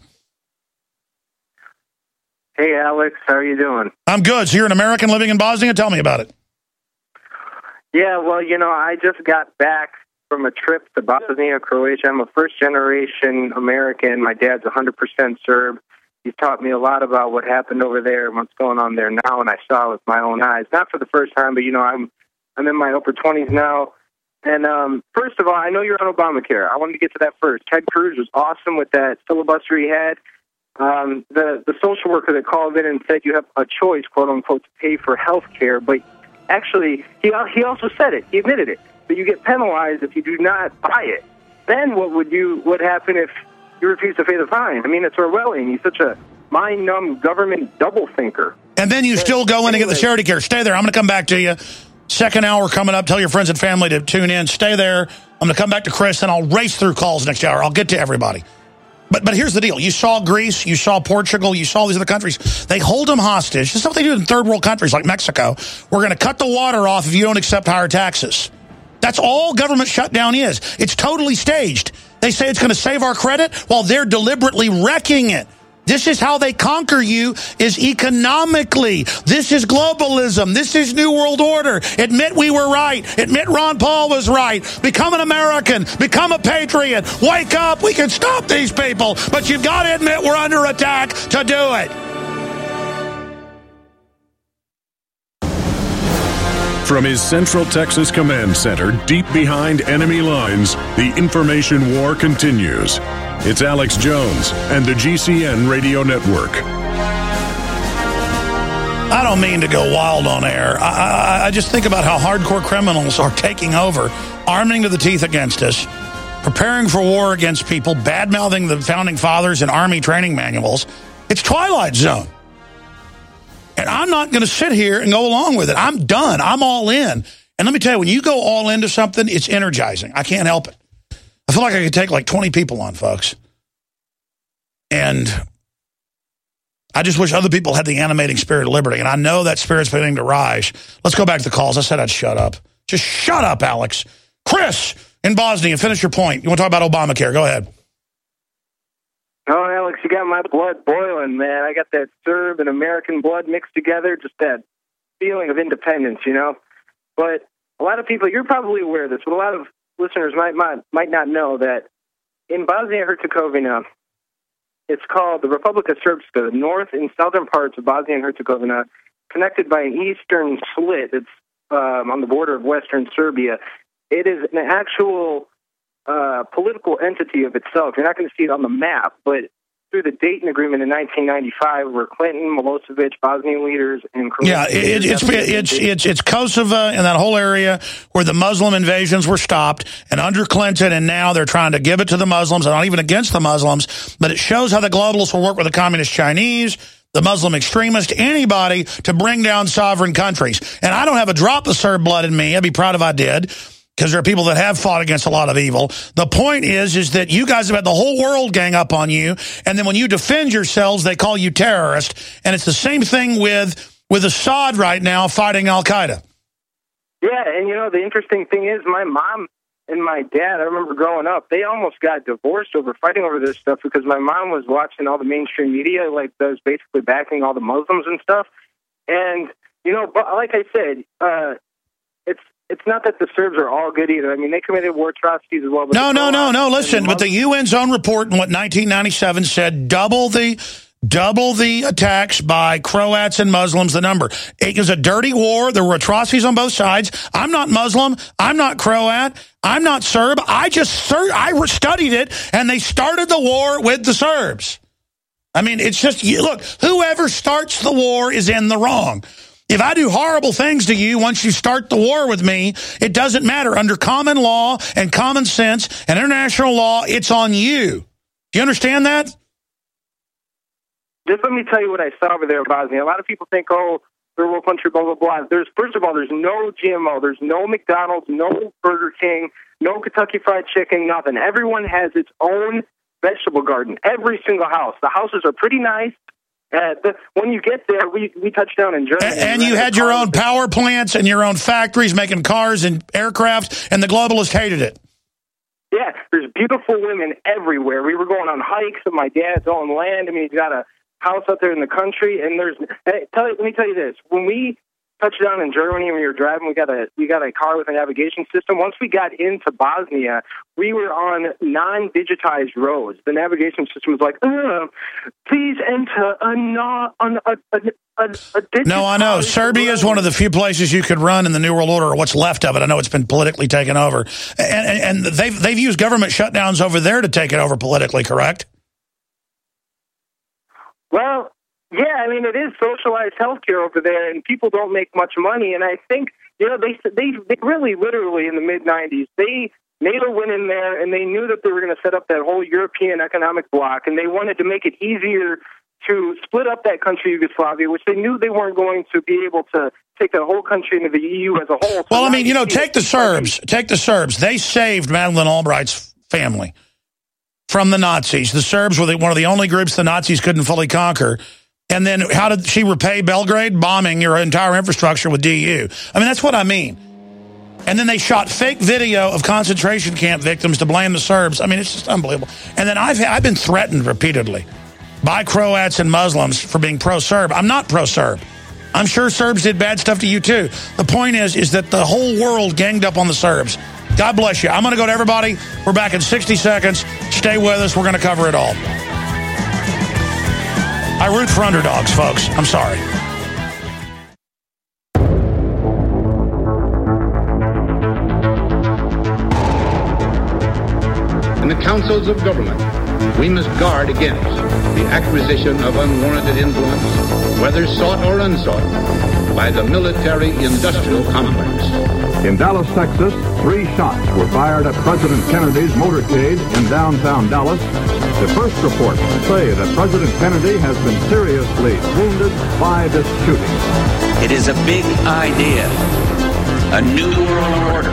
Hey, Alex. How are you doing? I'm good. So you're an American living in Bosnia? Tell me about it. Yeah, well, I just got back from a trip to Bosnia, Croatia. I'm a first-generation American. My dad's 100% Serb. He's taught me a lot about what happened over there and what's going on there now, and I saw it with my own eyes. Not for the first time, but, I'm in my upper 20s now. And first of all, I know you're on Obamacare. I wanted to get to that first. Ted Cruz was awesome with that filibuster he had. The social worker that called in and said you have a choice, quote-unquote, to pay for health care, but actually, he also said it. He admitted it. But you get penalized if you do not buy it. Then what happen if you refuse to pay the fine? I mean, it's Orwellian. He's such a mind-numb government double thinker. And then you still go in and get the charity care. Stay there. I'm going to come back to you. Second hour coming up. Tell your friends and family to tune in. Stay there. I'm going to come back to Chris, and I'll race through calls next hour. I'll get to everybody. But here's the deal. You saw Greece, you saw Portugal, you saw these other countries. They hold them hostage. This is what they do in third world countries like Mexico. We're going to cut the water off if you don't accept higher taxes. That's all government shutdown is. It's totally staged. They say it's going to save our credit while they're deliberately wrecking it. This is how they conquer you, is economically. This is globalism. This is New World Order. Admit we were right. Admit Ron Paul was right. Become an American. Become a patriot. Wake up. We can stop these people. But you've got to admit we're under attack to do it. From his Central Texas Command Center, deep behind enemy lines, the information war continues. It's Alex Jones and the GCN Radio Network. I don't mean to go wild on air. I just think about how hardcore criminals are taking over, arming to the teeth against us, preparing for war against people, bad-mouthing the Founding Fathers and Army training manuals. It's Twilight Zone. And I'm not going to sit here and go along with it. I'm done. I'm all in. And let me tell you, when you go all into something, it's energizing. I can't help it. I feel like I could take like 20 people on, folks. And I just wish other people had the animating spirit of liberty. And I know that spirit's beginning to rise. Let's go back to the calls. I said I'd shut up. Just shut up, Alex. Chris in Bosnia, finish your point. You want to talk about Obamacare? Go ahead. Oh, Alex, you got my blood boiling, man. I got that Serb and American blood mixed together, just that feeling of independence, you know? But a lot of people, you're probably aware of this, but a lot of listeners might not know that in Bosnia-Herzegovina, it's called the Republika Srpska, the north and southern parts of Bosnia and Herzegovina, connected by an eastern slit that's on the border of western Serbia. It is an actual political entity of itself. You're not going to see it on the map, but through the Dayton Agreement in 1995, where Clinton, Milosevic, Bosnian leaders, and Croatia... Yeah, it's Kosovo and that whole area where the Muslim invasions were stopped, and under Clinton, and now they're trying to give it to the Muslims. I'm not even against the Muslims, but it shows how the globalists will work with the communist Chinese, the Muslim extremists, anybody to bring down sovereign countries. And I don't have a drop of Serb blood in me. I'd be proud if I did, because there are people that have fought against a lot of evil. The point is that you guys have had the whole world gang up on you, and then when you defend yourselves, they call you terrorist. And it's the same thing with Assad right now fighting al-Qaeda. Yeah, and you know, the interesting thing is my mom and my dad, I remember growing up, they almost got divorced fighting over this stuff because my mom was watching all the mainstream media, like that was basically backing all the Muslims and stuff. And, you know, but like I said, it's not that the Serbs are all good either. I mean, they committed war atrocities as well. But No. Listen, but the UN's own report in 1997 said double the attacks by Croats and Muslims, the number. It was a dirty war. There were atrocities on both sides. I'm not Muslim. I'm not Croat. I'm not Serb. I studied it, and they started the war with the Serbs. I mean, it's just, look, whoever starts the war is in the wrong. If I do horrible things to you once you start the war with me, it doesn't matter. Under common law and common sense and international law, it's on you. Do you understand that? Just let me tell you what I saw over there in Bosnia. A lot of people think, oh, third world country, blah, blah, blah. First of all, there's no GMO. There's no McDonald's, no Burger King, no Kentucky Fried Chicken, nothing. Everyone has its own vegetable garden. Every single house. The houses are pretty nice. When you get there, we touched down in Germany. And you had your own power plants and your own factories making cars and aircraft, and the globalists hated it. Yeah, there's beautiful women everywhere. We were going on hikes with my dad's own land. I mean, he's got a house out there in the country, and let me tell you this. When we touched down in Germany, when we were driving, we got a car with a navigation system. Once we got into Bosnia, we were on non-digitized roads. The navigation system was like, please enter a digitized... No, I know. Serbia is one of the few places you could run in the New World Order, or what's left of it. I know it's been politically taken over. And they've used government shutdowns over there to take it over politically, correct? Well, yeah, I mean, it is socialized healthcare over there, and people don't make much money. And I think, you know, they really, literally in the mid-'90s, NATO went in there, and they knew that they were going to set up that whole European economic bloc, and they wanted to make it easier to split up that country, Yugoslavia, which they knew they weren't going to be able to take the whole country into the EU as a whole. Well, I mean, you know, take the Serbs. They saved Madeleine Albright's family from the Nazis. The Serbs were one of the only groups the Nazis couldn't fully conquer. And then how did she repay Belgrade? Bombing your entire infrastructure with DU. I mean, that's what I mean. And then they shot fake video of concentration camp victims to blame the Serbs. I mean, it's just unbelievable. And then I've been threatened repeatedly by Croats and Muslims for being pro-Serb. I'm not pro-Serb. I'm sure Serbs did bad stuff to you, too. The point is that the whole world ganged up on the Serbs. God bless you. I'm going to go to everybody. We're back in 60 seconds. Stay with us. We're going to cover it all. I root for underdogs, folks. I'm sorry. and the councils of government, we must guard against the acquisition of unwarranted influence, whether sought or unsought, by the military-industrial complex. In Dallas, Texas, 3 shots were fired at President Kennedy's motorcade in downtown Dallas. The first reports say that President Kennedy has been seriously wounded by this shooting. It is a big idea, a new world order.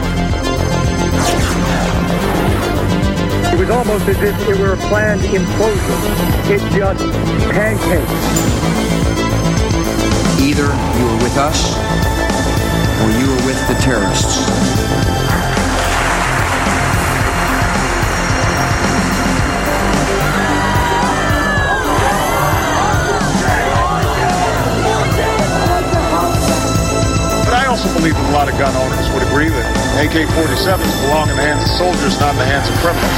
It was almost as if it were a planned implosion. It just pancaked. Either you were with us or you were with the terrorists. But I also believe that a lot of gun owners would agree that AK-47s belong in the hands of soldiers, not in the hands of criminals.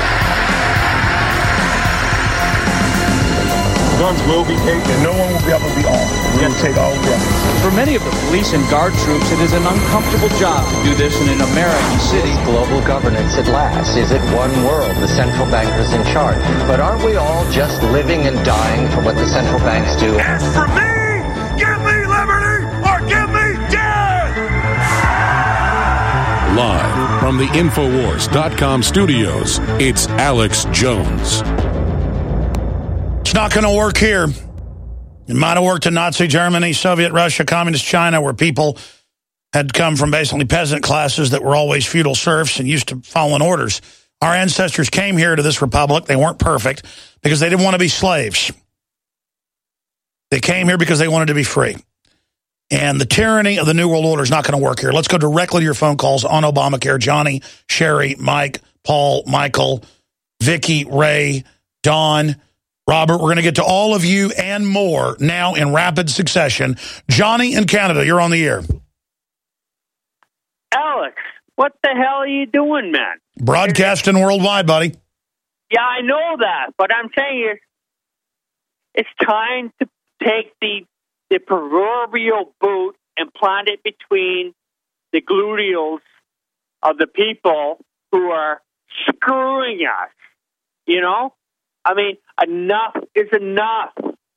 Guns will be taken, and no one will be able to be armed. We will take all guns. For many of the police and guard troops, it is an uncomfortable job to do this in an American city. Global governance at last. Is it one world? The central bankers in charge. But aren't we all just living and dying for what the central banks do? As for me, give me liberty or give me death! Live from the Infowars.com studios, it's Alex Jones. It's not going to work here. It might have worked in Nazi Germany, Soviet Russia, Communist China, where people had come from basically peasant classes that were always feudal serfs and used to following orders. Our ancestors came here to this republic. They weren't perfect because they didn't want to be slaves. They came here because they wanted to be free. And the tyranny of the New World Order is not going to work here. Let's go directly to your phone calls on Obamacare. Johnny, Sherry, Mike, Paul, Michael, Vicky, Ray, Don, Robert, we're going to get to all of you and more now in rapid succession. Johnny in Canada, you're on the air. Alex, what the hell are you doing, man? Broadcasting worldwide, buddy. Yeah, I know that, but I'm saying it's time to take the proverbial boot and plant it between the gluteals of the people who are screwing us, you know? I mean, enough is enough.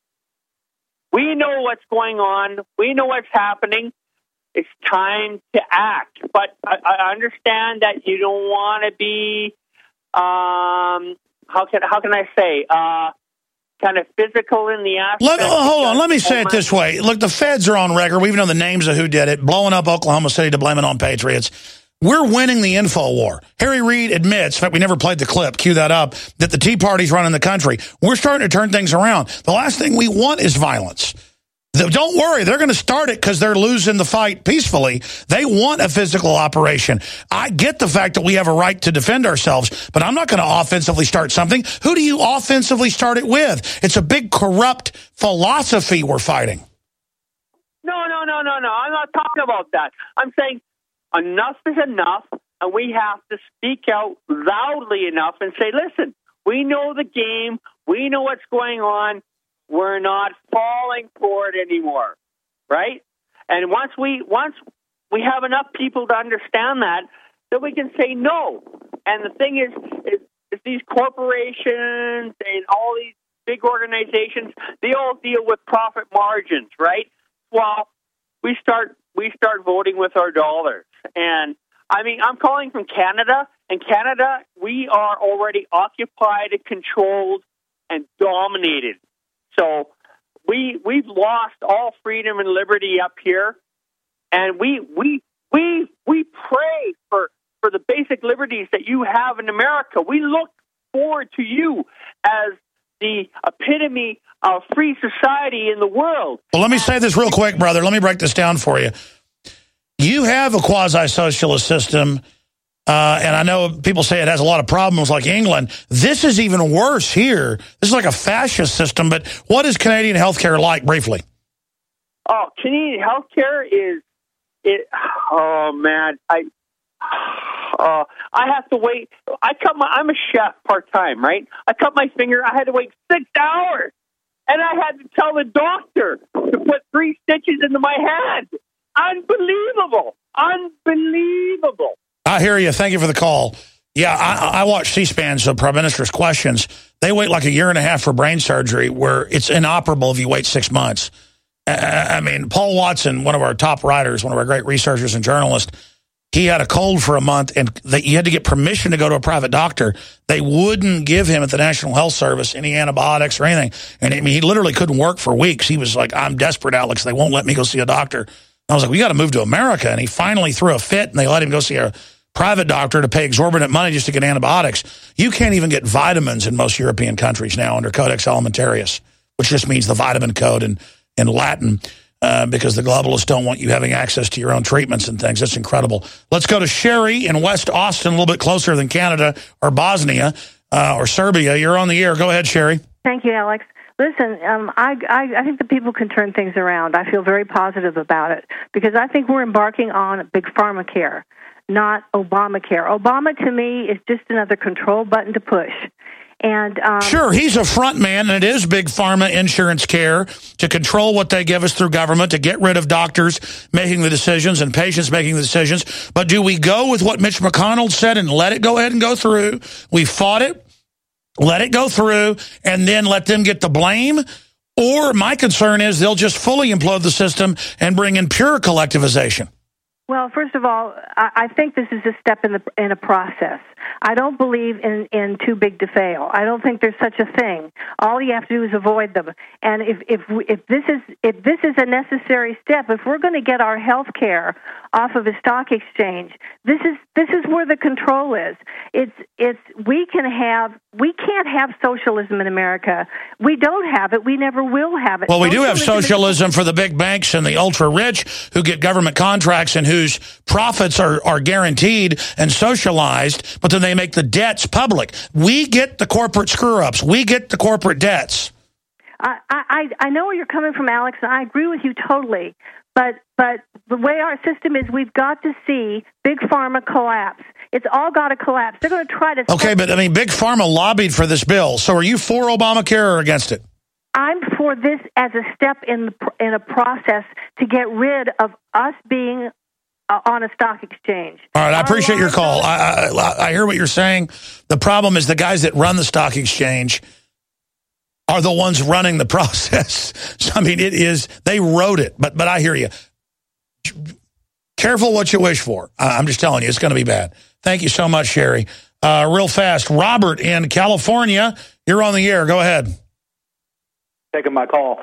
We know what's going on. We know what's happening. It's time to act. But I understand that you don't want to be, how can I say, kind of physical in the aspect. Hold on. Let me say it this way. Look, the feds are on record. We even know the names of who did it, blowing up Oklahoma City to blame it on patriots. We're winning the info war. Harry Reid admits, in fact, we never played the clip, cue that up, that the Tea Party's running the country. We're starting to turn things around. The last thing we want is violence. Don't worry, they're going to start it because they're losing the fight peacefully. They want a physical operation. I get the fact that we have a right to defend ourselves, but I'm not going to offensively start something. Who do you offensively start it with? It's a big corrupt philosophy we're fighting. No. I'm not talking about that. I'm saying enough is enough, and we have to speak out loudly enough and say, listen, we know the game. We know what's going on. We're not falling for it anymore, right? And once we have enough people to understand that, then we can say no. And the thing is these corporations and all these big organizations, they all deal with profit margins, right? Well, we start voting with our dollars. And I mean, I'm calling from Canada. In Canada, we are already occupied and controlled and dominated. So we've lost all freedom and liberty up here, and we pray for the basic liberties that you have in America. We look forward to you as the epitome of free society in the world. Well, let me say this real quick, brother. Let me break this down for you. You have a quasi-socialist system, and I know people say it has a lot of problems like England. This is even worse here. This is like a fascist system, but what is Canadian healthcare like, briefly? Oh, Canadian healthcare oh, man. I have to wait. I'm a chef part-time, right? I cut my finger. I had to wait 6 hours, and I had to tell the doctor to put 3 stitches into my hand. Unbelievable. I hear you. Thank you for the call. Yeah, I watch C-SPAN, so Prime Minister's Questions. They wait like a year and a half for brain surgery where it's inoperable if you wait 6 months. I mean, Paul Watson, one of our top writers, one of our great researchers and journalists, he had a cold for a month, and you had to get permission to go to a private doctor. They wouldn't give him at the National Health Service any antibiotics or anything. And I mean, he literally couldn't work for weeks. He was like, I'm desperate, Alex. They won't let me go see a doctor. I was like, we got to move to America. And he finally threw a fit, and they let him go see a private doctor to pay exorbitant money just to get antibiotics. You can't even get vitamins in most European countries now under Codex Alimentarius, which just means the vitamin code in Latin, because the globalists don't want you having access to your own treatments and things. That's incredible. Let's go to Sherry in West Austin, a little bit closer than Canada or Bosnia or Serbia. You're on the air. Go ahead, Sherry. Thank you, Alex. Listen, I think that people can turn things around. I feel very positive about it because I think we're embarking on big pharmacare, not Obamacare. Obama, to me, is just another control button to push. And sure, he's a front man, and it is big pharma insurance care to control what they give us through government, to get rid of doctors making the decisions and patients making the decisions. But do we go with what Mitch McConnell said and let it go ahead and go through? We fought it, let it go through, and then let them get the blame? Or my concern is they'll just fully implode the system and bring in pure collectivization. Well, first of all, I think this is a step in a process. I don't believe in too big to fail. I don't think there's such a thing. All you have to do is avoid them. And if this is a necessary step, if we're going to get our health care off of a stock exchange, this is where the control is. We can't have socialism in America. We don't have it. We never will have it. Well, we do have socialism for the big banks and the ultra rich who get government contracts and whose profits are guaranteed and socialized, but then they make the debts public. We get the corporate screw-ups. We get the corporate debts. I know where you're coming from, Alex, and I agree with you totally. But the way our system is, we've got to see Big Pharma collapse. It's all got to collapse. They're going to try to... Okay, but I mean, Big Pharma lobbied for this bill. So are you for Obamacare or against it? I'm for this as a step in a process to get rid of us being on a stock exchange. All right, I appreciate your call. I hear what you're saying. The problem is the guys that run the stock exchange are the ones running the process. So, I mean, they wrote it, but I hear you. Careful what you wish for. I'm just telling you, it's going to be bad. Thank you so much, Sherry. Real fast, Robert in California, you're on the air. Go ahead. Taking my call.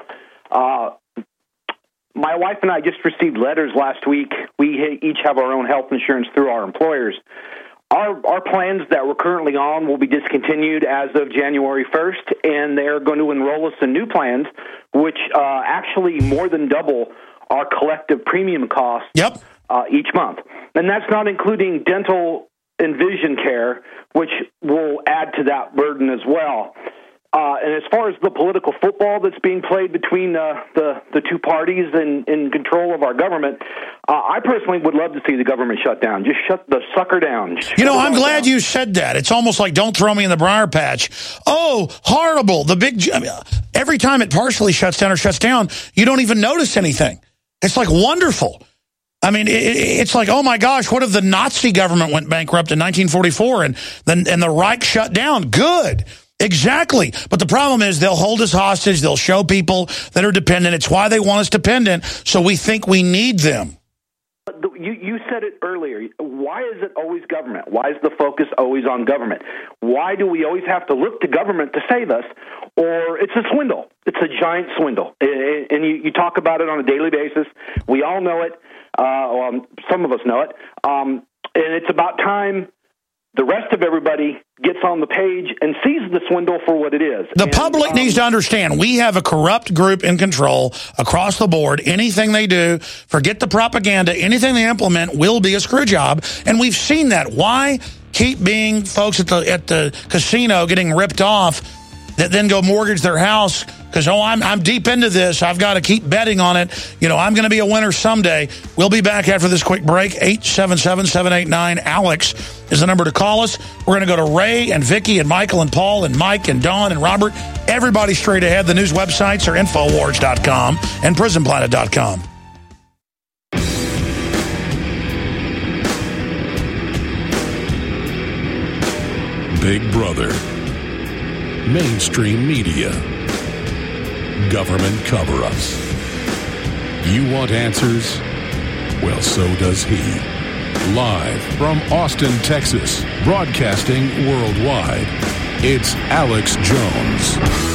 My wife and I just received letters last week. We each have our own health insurance through our employers. Our plans that we're currently on will be discontinued as of January 1st, and they're going to enroll us in new plans, which actually more than double our collective premium costs each month. And that's not including dental and vision care, which will add to that burden as well. And as far as the political football that's being played between the two parties in control of our government, I personally would love to see the government shut down. Just shut the sucker down. I'm glad you said that. It's almost like don't throw me in the briar patch. Oh, horrible. Every time it partially shuts down or shuts down, you don't even notice anything. It's like wonderful. I mean, it's like, oh my gosh, what if the Nazi government went bankrupt in 1944 and the Reich shut down? Good. Exactly. But the problem is they'll hold us hostage. They'll show people that are dependent. It's why they want us dependent, so we think we need them. You said it earlier. Why is it always government? Why is the focus always on government? Why do we always have to look to government to save us? Or it's a swindle. It's a giant swindle. And you talk about it on a daily basis. We all know it. Some of us know it. And it's about time the rest of everybody gets on the page and sees the swindle for what it is. The public needs to understand we have a corrupt group in control across the board. Anything they do, forget the propaganda, anything they implement will be a screw job. And we've seen that. Why keep being folks at the casino getting ripped off that then go mortgage their house because, I'm deep into this. I've got to keep betting on it. I'm going to be a winner someday. We'll be back after this quick break. 877-789-ALEX is the number to call us. We're going to go to Ray and Vicky and Michael and Paul and Mike and Don and Robert. Everybody straight ahead. The news websites are Infowars.com and PrisonPlanet.com. Big Brother, mainstream media, government cover-ups. You want answers? Well, so does he. Live from Austin, Texas, broadcasting worldwide, it's Alex Jones.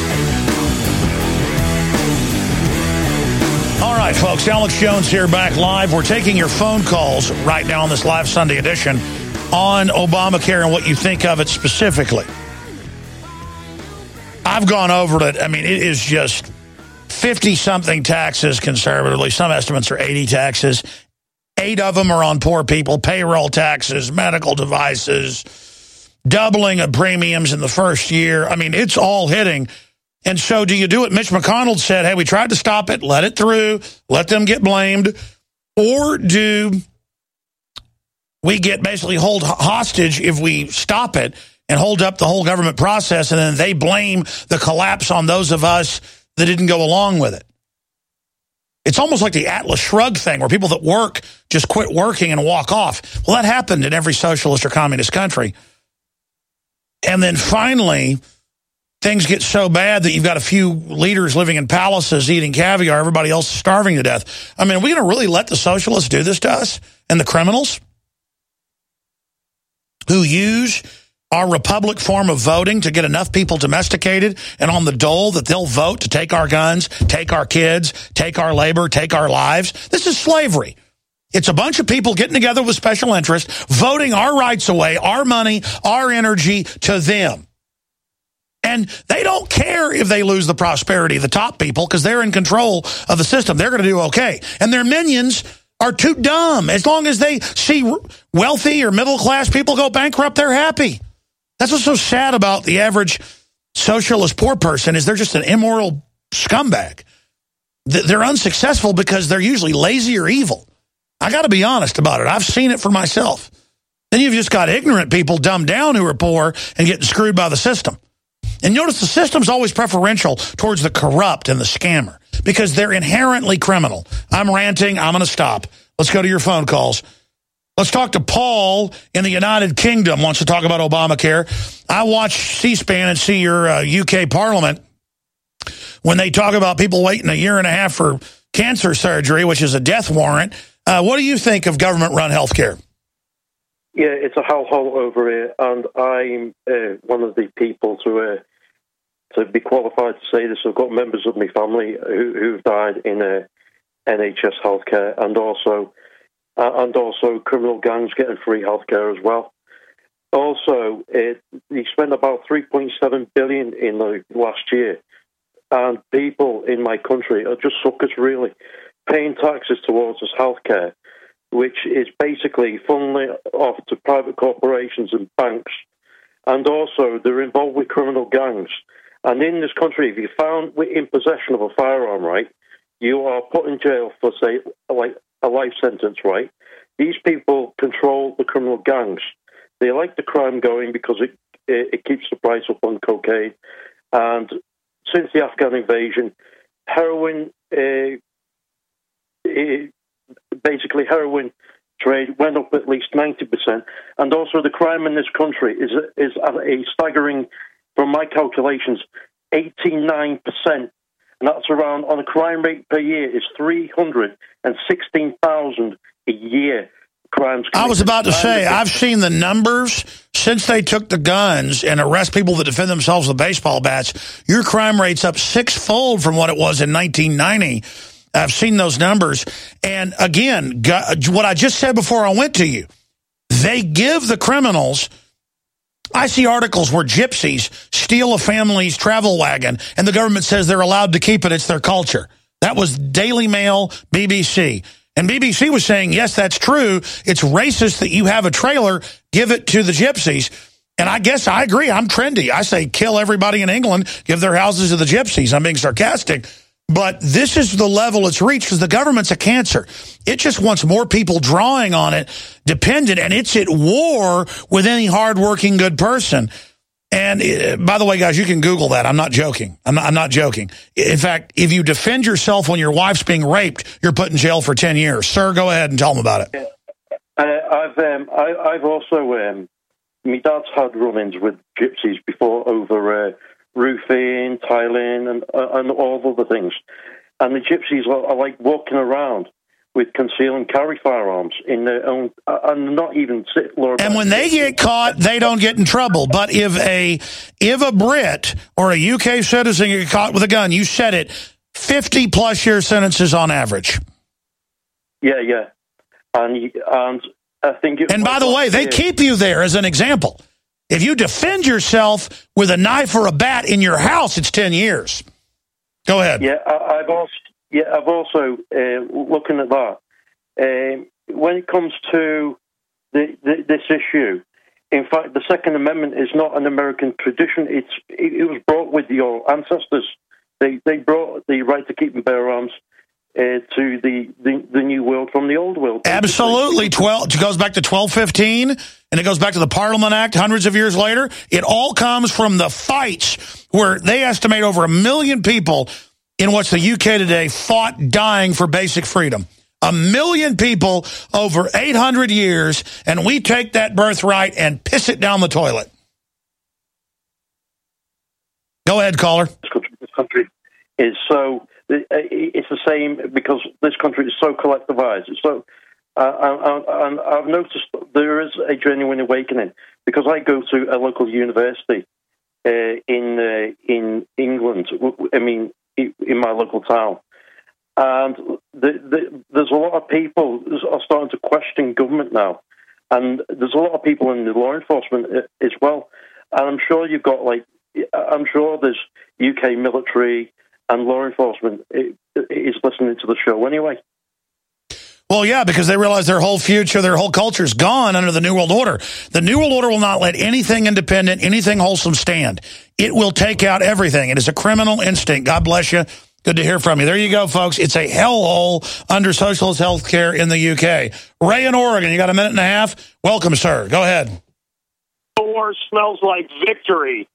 All right, folks, Alex Jones here, back live. We're taking your phone calls right now on this live Sunday edition on Obamacare and what you think of it specifically. I've gone over it. I mean, it is just 50-something taxes conservatively. Some estimates are 80 taxes. 8 of them are on poor people, payroll taxes, medical devices, doubling of premiums in the first year. I mean, it's all hitting. And so do you do what Mitch McConnell said, hey, we tried to stop it, let it through, let them get blamed, or do we get basically hold hostage if we stop it and hold up the whole government process, and then they blame the collapse on those of us that didn't go along with it? It's almost like the Atlas Shrugged thing, where people that work just quit working and walk off. Well, that happened in every socialist or communist country. And then finally, things get so bad that you've got a few leaders living in palaces eating caviar, everybody else is starving to death. I mean, are we going to really let the socialists do this to us and the criminals who use our republic form of voting to get enough people domesticated and on the dole that they'll vote to take our guns, take our kids, take our labor, take our lives? This is slavery. It's a bunch of people getting together with special interests, voting our rights away, our money, our energy to them. And they don't care if they lose the prosperity of the top people because they're in control of the system. They're going to do okay. And their minions are too dumb. As long as they see wealthy or middle-class people go bankrupt, they're happy. That's what's so sad about the average socialist poor person, is they're just an immoral scumbag. They're unsuccessful because they're usually lazy or evil. I got to be honest about it. I've seen it for myself. Then you've just got ignorant people dumbed down who are poor and getting screwed by the system. And notice the system's always preferential towards the corrupt and the scammer because they're inherently criminal. I'm ranting. I'm going to stop. Let's go to your phone calls. Let's talk to Paul in the United Kingdom, wants to talk about Obamacare. I watch C-SPAN and see your UK Parliament when they talk about people waiting a year and a half for cancer surgery, which is a death warrant. What do you think of government-run health care? Yeah, it's a hellhole over here, and I'm one of the people to be qualified to say this. I've got members of my family who've died in NHS healthcare, and also criminal gangs getting free healthcare as well. Also, they spent about $3.7 billion in the last year, and people in my country are just suckers, really, paying taxes towards this healthcare, which is basically funneling off to private corporations and banks. And also, they're involved with criminal gangs. And in this country, if you're found in possession of a firearm, right, you are put in jail for, say, like a life sentence, right? These people control the criminal gangs. They like the crime going because it keeps the price up on cocaine. And since the Afghan invasion, heroin trade went up at least 90%. And also the crime in this country is at a staggering, from my calculations, 89%. And that's around, on a crime rate per year, is 316,000 a year. Crimes. I was about to say, I've seen the numbers since they took the guns and arrest people that defend themselves with baseball bats. Your crime rate's up 6-fold from what it was in 1990. I've seen those numbers. And again, what I just said before I went to you, they give the criminals. I see articles where gypsies steal a family's travel wagon and the government says they're allowed to keep it. It's their culture. That was Daily Mail, BBC. And BBC was saying, yes, that's true. It's racist that you have a trailer, give it to the gypsies. And I guess I agree. I'm trendy. I say kill everybody in England, give their houses to the gypsies. I'm being sarcastic. But this is the level it's reached because the government's a cancer. It just wants more people drawing on it, dependent, and it's at war with any hardworking good person. And by the way, guys, you can Google that. I'm not joking. I'm not joking. In fact, if you defend yourself when your wife's being raped, you're put in jail for 10 years. Sir, go ahead and tell them about it. I've also my dad's had run-ins with gypsies before over roofing, tiling, and all other things. And the gypsies are like walking around with conceal and carry firearms in their own, and not even and when they get caught, they don't get in trouble. But if a Brit or a UK citizen get caught with a gun, you said it, 50-plus year sentences on average. Yeah. And I think... And by the way, they keep you there as an example. If you defend yourself with a knife or a bat in your house, it's 10 years. Go ahead. Yeah, I've also looking at that. When it comes to this issue, in fact, the Second Amendment is not an American tradition. It was brought with your ancestors. They brought the right to keep and bear arms to the new world from the old world. Absolutely. It goes back to 1215, and it goes back to the Parliament Act hundreds of years later. It all comes from the fights where they estimate over 1 million people in what's the UK today fought dying for basic freedom. 1 million people over 800 years, and we take that birthright and piss it down the toilet. Go ahead, caller. This country is so... It's the same because this country is so collectivized. So, and I've noticed there is a genuine awakening because I go to a local university in England. I mean, in my local town, and there's a lot of people are starting to question government now, and there's a lot of people in the law enforcement as well. And I'm sure you've got I'm sure there's UK military and law enforcement is listening to the show anyway. Well, yeah, because they realize their whole future, their whole culture is gone under the New World Order. The New World Order will not let anything independent, anything wholesome stand. It will take out everything. It is a criminal instinct. God bless you. Good to hear from you. There you go, folks. It's a hellhole under socialist health care in the UK. Ray in Oregon, you got a minute and a half? Welcome, sir. Go ahead. The war smells like victory.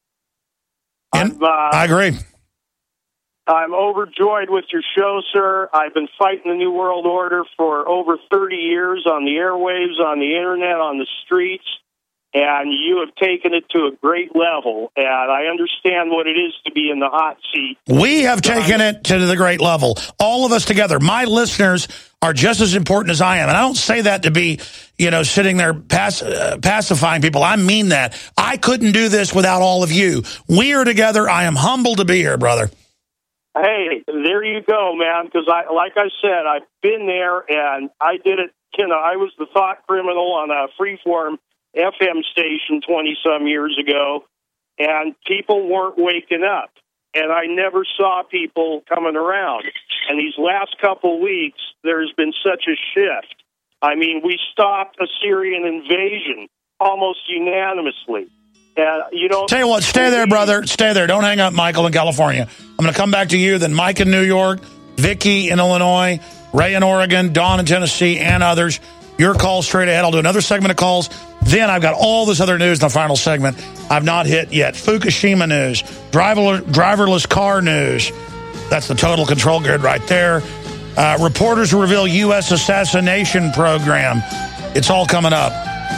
I agree. I'm overjoyed with your show, sir. I've been fighting the New World Order for over 30 years on the airwaves, on the internet, on the streets, and you have taken it to a great level, and I understand what it is to be in the hot seat. We have taken it to the great level, all of us together. My listeners are just as important as I am, and I don't say that to be, sitting there pacifying people. I mean that. I couldn't do this without all of you. We are together. I am humbled to be here, brother. Hey, there you go, man, because like I said, I've been there, and I did it, I was the thought criminal on a freeform FM station 20-some years ago, and people weren't waking up, and I never saw people coming around. And these last couple weeks, there's been such a shift. I mean, we stopped a Syrian invasion almost unanimously. Tell you what, stay there, brother. Stay there. Don't hang up, Michael in California. I'm going to come back to you, then Mike in New York, Vicky in Illinois, Ray in Oregon, Dawn in Tennessee, and others. Your call straight ahead. I'll do another segment of calls. Then I've got all this other news in the final segment I've not hit yet. Fukushima news, driverless car news. That's the total control grid right there. Reporters reveal U.S. assassination program. It's all coming up.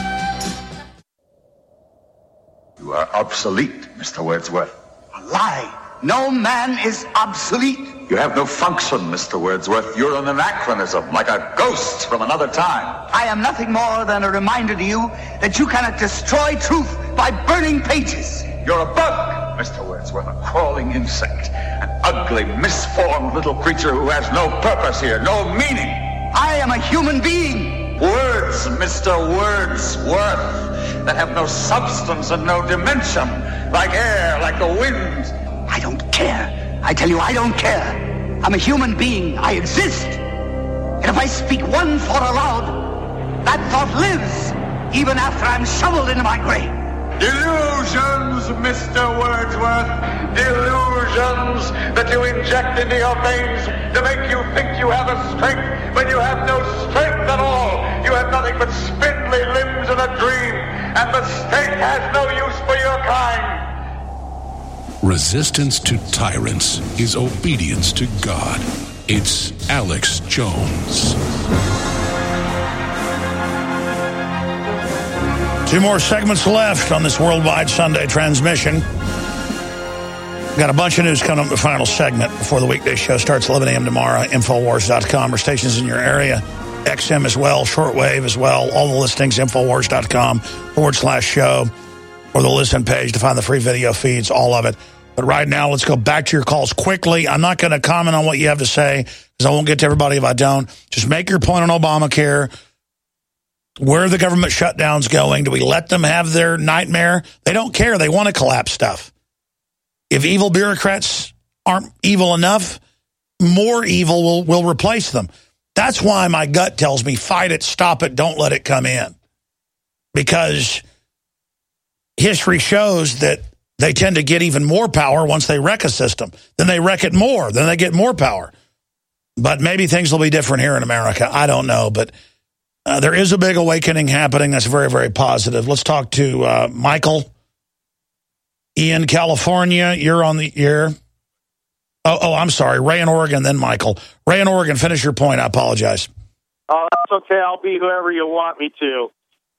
You are obsolete, Mr. Wordsworth. A lie. No man is obsolete. You have no function, Mr. Wordsworth. You're an anachronism, like a ghost from another time. I am nothing more than a reminder to you that you cannot destroy truth by burning pages. You're a bug, Mr. Wordsworth, a crawling insect, an ugly, misformed little creature who has no purpose here, no meaning. I am a human being. Words, Mr. Wordsworth, that have no substance and no dimension, like air, like the wind. I don't care. I tell you, I don't care. I'm a human being. I exist. And if I speak one thought aloud, that thought lives, even after I'm shoveled into my grave. Delusions, Mr. Wordsworth. Delusions that you inject into your veins to make you think you have a strength when you have no strength at all. You have nothing but spindly limbs and a dream, and the state has no use for your kind. Resistance to tyrants is obedience to God. It's Alex Jones. 2 more segments left on this worldwide Sunday transmission. Got a bunch of news coming up in the final segment before the weekday show starts 11 a.m. tomorrow. Infowars.com or stations in your area. XM as well, shortwave as well. All the listings, Infowars.com/show or the listen page to find the free video feeds, all of it. But right now, let's go back to your calls quickly. I'm not going to comment on what you have to say because I won't get to everybody if I don't. Just make your point on Obamacare. Where are the government shutdowns going? Do we let them have their nightmare? They don't care. They want to collapse stuff. If evil bureaucrats aren't evil enough, more evil will replace them. That's why my gut tells me, fight it, stop it, don't let it come in. Because history shows that they tend to get even more power once they wreck a system. Then they wreck it more. Then they get more power. But maybe things will be different here in America. I don't know, but there is a big awakening happening. That's very, very positive. Let's talk to Michael in California. You're on the air. Oh, I'm sorry. Ray in Oregon, then Michael. Ray in Oregon, finish your point. I apologize. Oh, that's okay. I'll be whoever you want me to.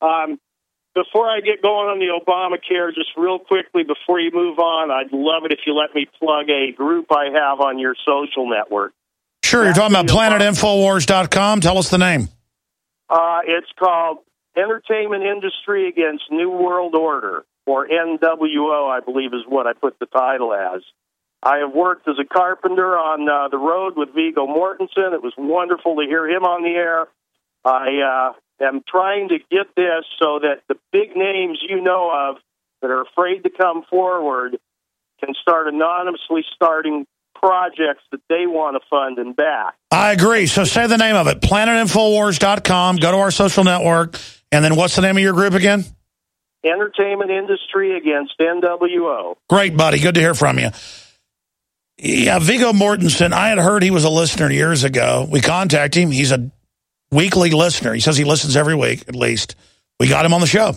Before I get going on the Obamacare, just real quickly before you move on, I'd love it if you let me plug a group I have on your social network. Sure. You're talking about PlanetInfowars.com. Tell us the name. It's called Entertainment Industry Against New World Order, or NWO, I believe is what I put the title as. I have worked as a carpenter on the road with Viggo Mortensen. It was wonderful to hear him on the air. I am trying to get this so that the big names you know of that are afraid to come forward can start anonymously starting projects that they want to fund and back. I agree. So say the name of it, PlanetInfowars.com. Go to our social network. And then what's the name of your group again? Entertainment Industry Against NWO. Great, buddy. Good to hear from you. Yeah, Viggo Mortensen, I had heard he was a listener years ago. We contacted him. He's a weekly listener. He says he listens every week, at least. We got him on the show.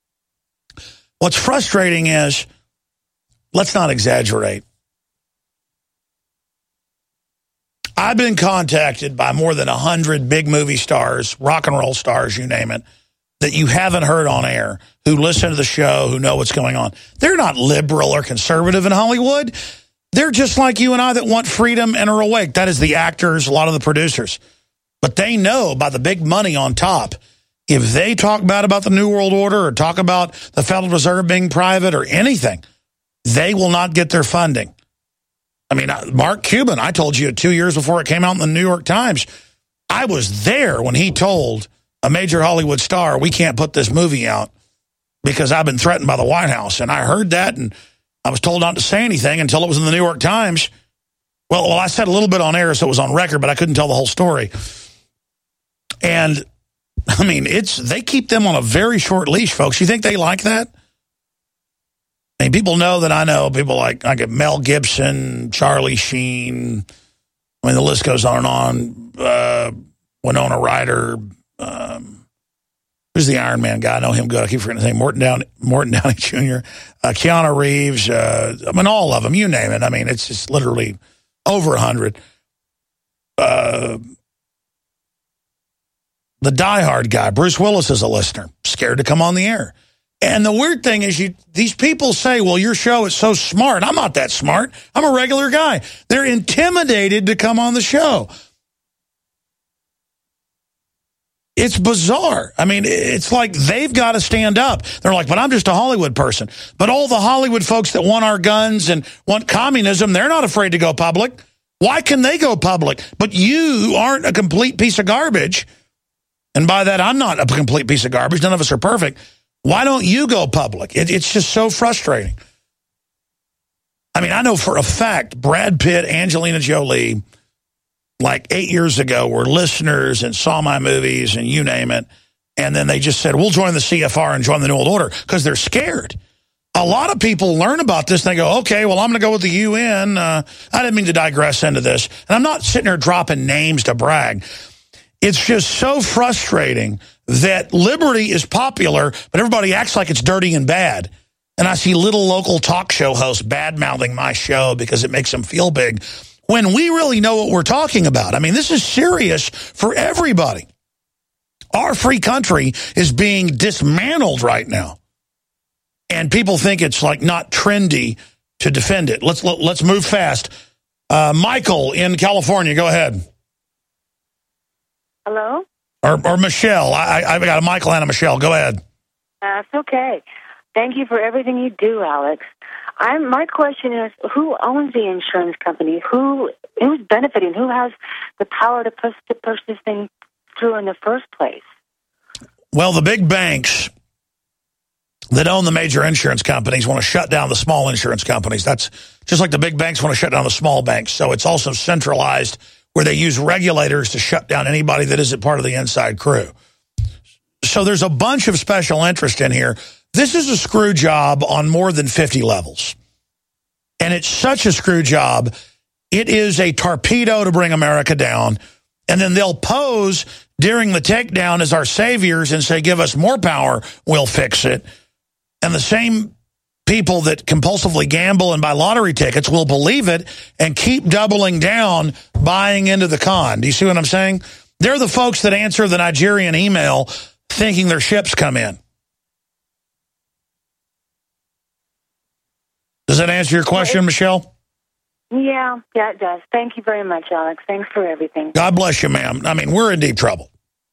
What's frustrating is, let's not exaggerate. I've been contacted by more than 100 big movie stars, rock and roll stars, you name it, that you haven't heard on air, who listen to the show, who know what's going on. They're not liberal or conservative in Hollywood. They're just like you and I that want freedom and are awake. That is the actors, a lot of the producers. But they know by the big money on top, if they talk bad about the New World Order or talk about the Federal Reserve being private or anything, they will not get their funding. I mean, Mark Cuban, I told you 2 years before it came out in the New York Times, I was there when he told a major Hollywood star, we can't put this movie out because I've been threatened by the White House. And I heard that, and I was told not to say anything until it was in the New York Times. Well, I said a little bit on air, so it was on record, but I couldn't tell the whole story. And, I mean, they keep them on a very short leash, folks. You think they like that? I mean, people know that I know people like Mel Gibson, Charlie Sheen. I mean, the list goes on and on. Winona Ryder. Who's the Iron Man guy? I know him good. I keep forgetting his name. Morton Downey Jr., Keanu Reeves. I mean, all of them. You name it. I mean, it's just literally over 100. The Die Hard guy, Bruce Willis, is a listener. Scared to come on the air. And the weird thing is these people say, well, your show is so smart. I'm not that smart. I'm a regular guy. They're intimidated to come on the show. It's bizarre. I mean, it's like they've got to stand up. They're like, but I'm just a Hollywood person. But all the Hollywood folks that want our guns and want communism, they're not afraid to go public. Why can they go public? But you aren't a complete piece of garbage. And by that, I'm not a complete piece of garbage. None of us are perfect. Why don't you go public? It's just so frustrating. I mean, I know for a fact Brad Pitt, Angelina Jolie, like 8 years ago, were listeners and saw my movies and you name it. And then they just said, we'll join the CFR and join the New World Order because they're scared. A lot of people learn about this and they go, okay, well, I'm going to go with the UN. I didn't mean to digress into this. And I'm not sitting here dropping names to brag. It's just so frustrating that liberty is popular, but everybody acts like it's dirty and bad. And I see little local talk show hosts bad-mouthing my show because it makes them feel big, when we really know what we're talking about. I mean, this is serious for everybody. Our free country is being dismantled right now. And people think it's like not trendy to defend it. Let's move fast. Michael in California, go ahead. Hello? Or Michelle. I've got a Michael and a Michelle. Go ahead. That's okay. Thank you for everything you do, Alex. My question is, who owns the insurance company? Who's benefiting? Who has the power to push this thing through in the first place? Well, the big banks that own the major insurance companies want to shut down the small insurance companies. That's just like the big banks want to shut down the small banks. So it's also centralized where they use regulators to shut down anybody that isn't part of the inside crew. So there's a bunch of special interest in here. This is a screw job on more than 50 levels. And it's such a screw job, it is a torpedo to bring America down. And then they'll pose during the takedown as our saviors and say, give us more power, we'll fix it. And the same people that compulsively gamble and buy lottery tickets will believe it and keep doubling down, buying into the con. Do you see what I'm saying? They're the folks that answer the Nigerian email thinking their ships come in. Does that answer your question, Michelle? Yeah, it does. Thank you very much, Alex. Thanks for everything. God bless you, ma'am. I mean, we're in deep trouble.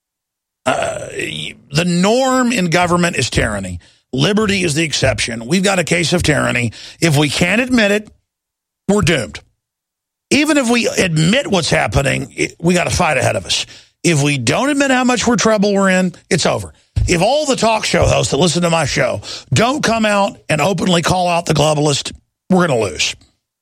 The norm in government is tyranny. Liberty is the exception. We've got a case of tyranny. If we can't admit it, we're doomed. Even if we admit what's happening, we got a fight ahead of us. If we don't admit how much trouble we're in, it's over. If all the talk show hosts that listen to my show don't come out and openly call out the globalist, we're going to lose.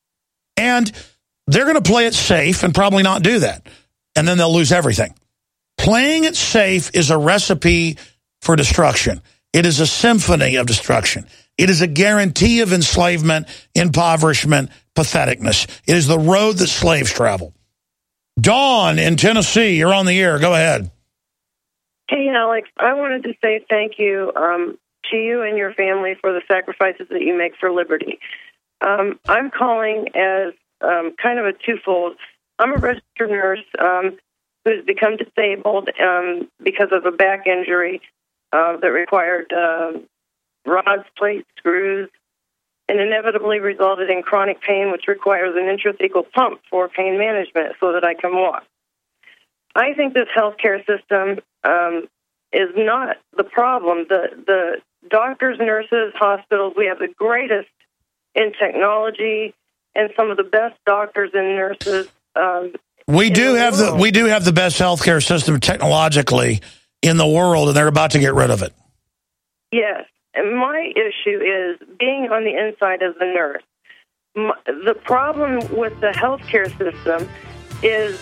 And they're going to play it safe and probably not do that. And then they'll lose everything. Playing it safe is a recipe for destruction. It is a symphony of destruction. It is a guarantee of enslavement, impoverishment, patheticness. It is the road that slaves travel. Dawn in Tennessee, you're on the air. Go ahead. Hey, Alex, I wanted to say thank you to you and your family for the sacrifices that you make for liberty. I'm calling as kind of a twofold. I'm a registered nurse who's become disabled because of a back injury that required rods, plates, screws, and inevitably resulted in chronic pain, which requires an intrathecal pump for pain management so that I can walk. I think this healthcare system is not the problem. The doctors, nurses, hospitals, we have the greatest in technology and some of the best doctors and nurses. We do have the best healthcare system technologically in the world, and they're about to get rid of it. Yes. And my issue is being on the inside as a nurse. The problem with the healthcare system is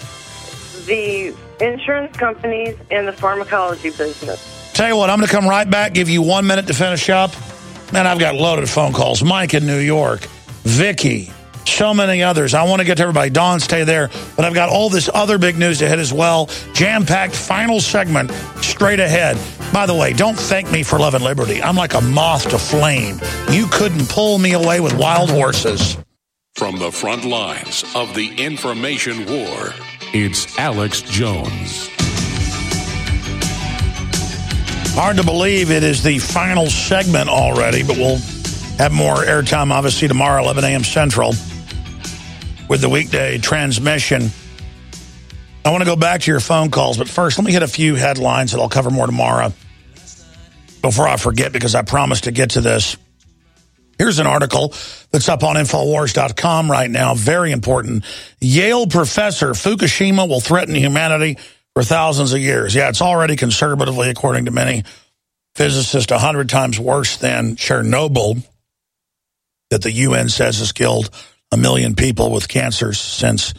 the insurance companies and the pharmacology business. Tell you what, I'm going to come right back, give you 1 minute to finish up. Man, I've got loaded phone calls. Mike in New York, Vicky, so many others. I want to get to everybody. Dawn, stay there. But I've got all this other big news ahead as well. Jam-packed final segment straight ahead. By the way, don't thank me for love and liberty. I'm like a moth to flame. You couldn't pull me away with wild horses. From the front lines of the information war, it's Alex Jones. Hard to believe it is the final segment already, but we'll have more airtime, obviously, tomorrow, 11 a.m. Central, with the weekday transmission. I want to go back to your phone calls, but first, let me hit a few headlines that I'll cover more tomorrow before I forget, because I promised to get to this. Here's an article that's up on Infowars.com right now. Very important. Yale professor, Fukushima will threaten humanity for thousands of years. Yeah, it's already conservatively, according to many physicists, 100 times worse than Chernobyl, that the UN says has killed 1 million people with cancers since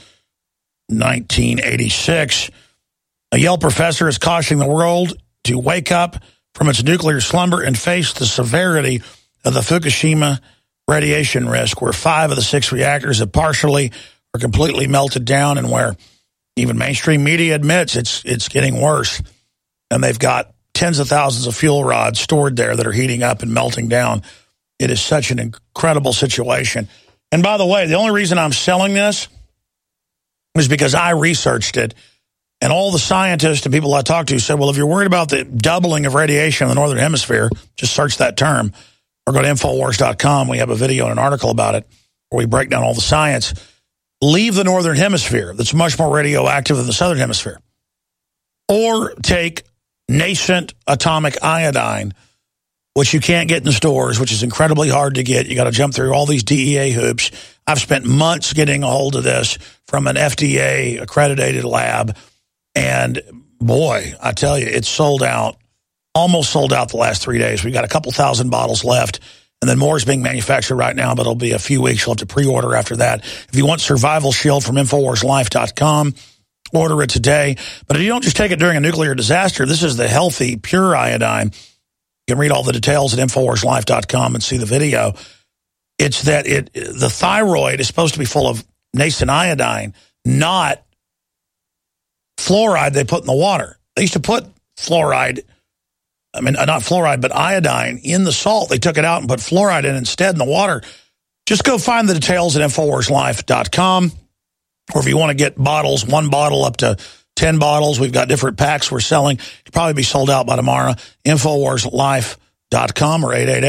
1986. A Yale professor is cautioning the world to wake up from its nuclear slumber and face the severity of the Fukushima radiation risk, where 5 of the 6 reactors have partially or completely melted down, and where even mainstream media admits it's getting worse. And they've got tens of thousands of fuel rods stored there that are heating up and melting down. It is such an incredible situation. And by the way, the only reason I'm selling this is because I researched it, And all the scientists and people I talked to said, well, if you're worried about the doubling of radiation in the Northern Hemisphere, just search that term or go to Infowars.com. We have a video and an article about it where we break down all the science. Leave the Northern Hemisphere that's much more radioactive than the Southern Hemisphere. Or take nascent atomic iodine, which you can't get in the stores, which is incredibly hard to get. You got to jump through all these DEA hoops. I've spent months getting a hold of this from an FDA-accredited lab. And, boy, I tell you, it's sold out, almost sold out the last 3 days. We've got a couple thousand bottles left, and then more is being manufactured right now, but it'll be a few weeks. You'll have to pre-order after that. If you want Survival Shield from InfoWarsLife.com, order it today. But if you don't just take it during a nuclear disaster, this is the healthy, pure iodine. You can read all the details at InfoWarsLife.com and see the video. It's that the thyroid is supposed to be full of nascent iodine, not fluoride they put in the water. They used to put fluoride, I mean, not fluoride, but iodine in the salt. They took it out and put fluoride in instead in the water. Just go find the details at InfoWarsLife.com. Or if you want to get bottles, 1 bottle up to 10 bottles, we've got different packs we're selling. It'll probably be sold out by tomorrow. InfoWarsLife.com or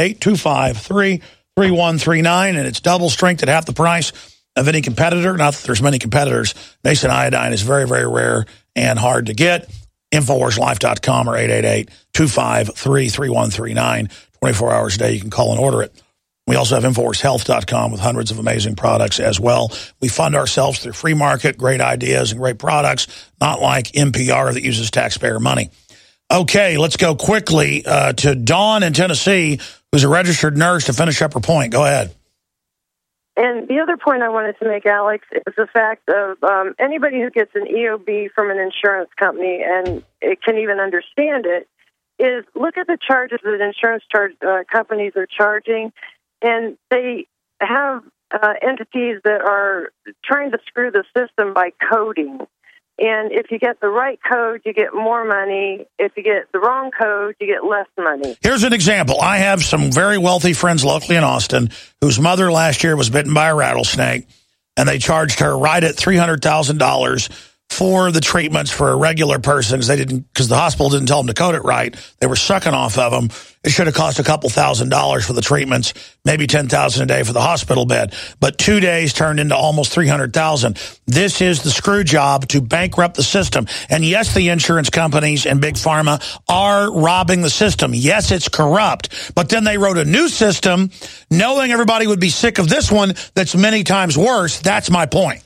888-253-3139. And it's double strength at half the price of any competitor. Not that there's many competitors. Nascent iodine is very, very rare and hard to get. InfoWarsLife.com or 888-253-3139. 24 hours a day, you can call and order it. We also have InfoWarsHealth.com with hundreds of amazing products as well. We fund ourselves through free market, great ideas and great products, not like NPR that uses taxpayer money. Okay, let's go quickly to Dawn in Tennessee, who's a registered nurse, to finish up her point. Go ahead. And the other point I wanted to make, Alex, is the fact of anybody who gets an EOB from an insurance company, and it can even understand it, is look at the charges that insurance companies are charging. And they have entities that are trying to screw the system by coding. And if you get the right code, you get more money. If you get the wrong code, you get less money. Here's an example. I have some very wealthy friends locally in Austin whose mother last year was bitten by a rattlesnake, and they charged her right at $300,000 for the treatments for a regular person because the hospital didn't tell them to code it right. They were sucking off of them. It should have cost a couple $1,000s for the treatments, maybe $10,000 a day for the hospital bed. But 2 days turned into almost $300,000. This is the screw job to bankrupt the system. And yes, the insurance companies and big pharma are robbing the system. Yes, it's corrupt. But then they wrote a new system knowing everybody would be sick of this one that's many times worse. That's my point.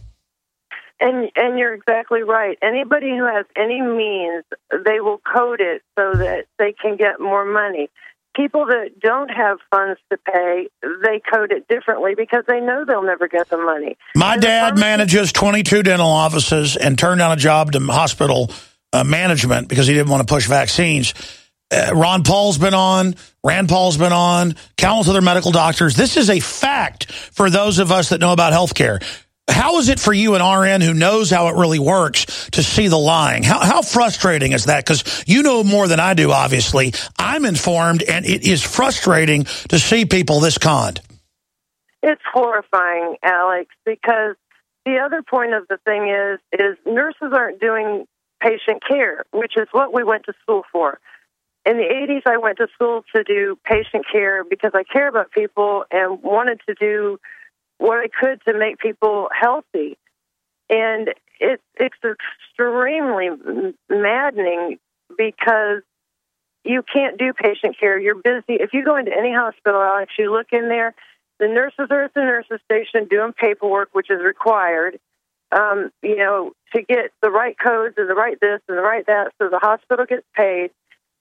And you're exactly right. Anybody who has any means, they will code it so that they can get more money. People that don't have funds to pay, they code it differently because they know they'll never get the money. My dad manages 22 dental offices and turned down a job to hospital management because he didn't want to push vaccines. Ron Paul's been on, Rand Paul's been on, countless other medical doctors. This is a fact for those of us that know about health care. How is it for you, an RN who knows how it really works, to see the lying? How frustrating is that? Because you know more than I do, obviously. I'm informed, and it is frustrating to see people this conned. It's horrifying, Alex, because the other point of the thing is nurses aren't doing patient care, which is what we went to school for. In the 80s, I went to school to do patient care because I care about people and wanted to do what I could to make people healthy. And it's extremely maddening because you can't do patient care. You're busy. If you go into any hospital, Alex, you look in there, the nurses are at the nurses station doing paperwork, which is required, to get the right codes and the right this and the right that so the hospital gets paid.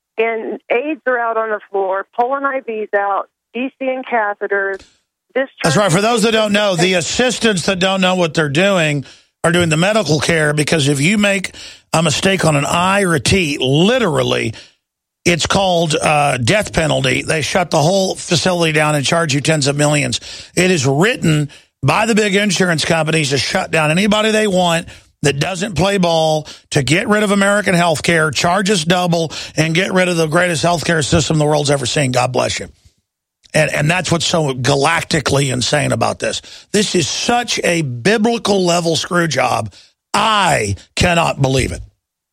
And aides are out on the floor, pulling IVs out, DCing catheters. That's right. For those that don't know, the assistants that don't know what they're doing are doing the medical care, because if you make a mistake on an I or a T, literally, it's called death penalty. They shut the whole facility down and charge you tens of millions. It is written by the big insurance companies to shut down anybody they want that doesn't play ball, to get rid of American health care, charge us double, and get rid of the greatest health care system the world's ever seen. God bless you. And that's what's so galactically insane about this. This is such a biblical level screw job. I cannot believe it.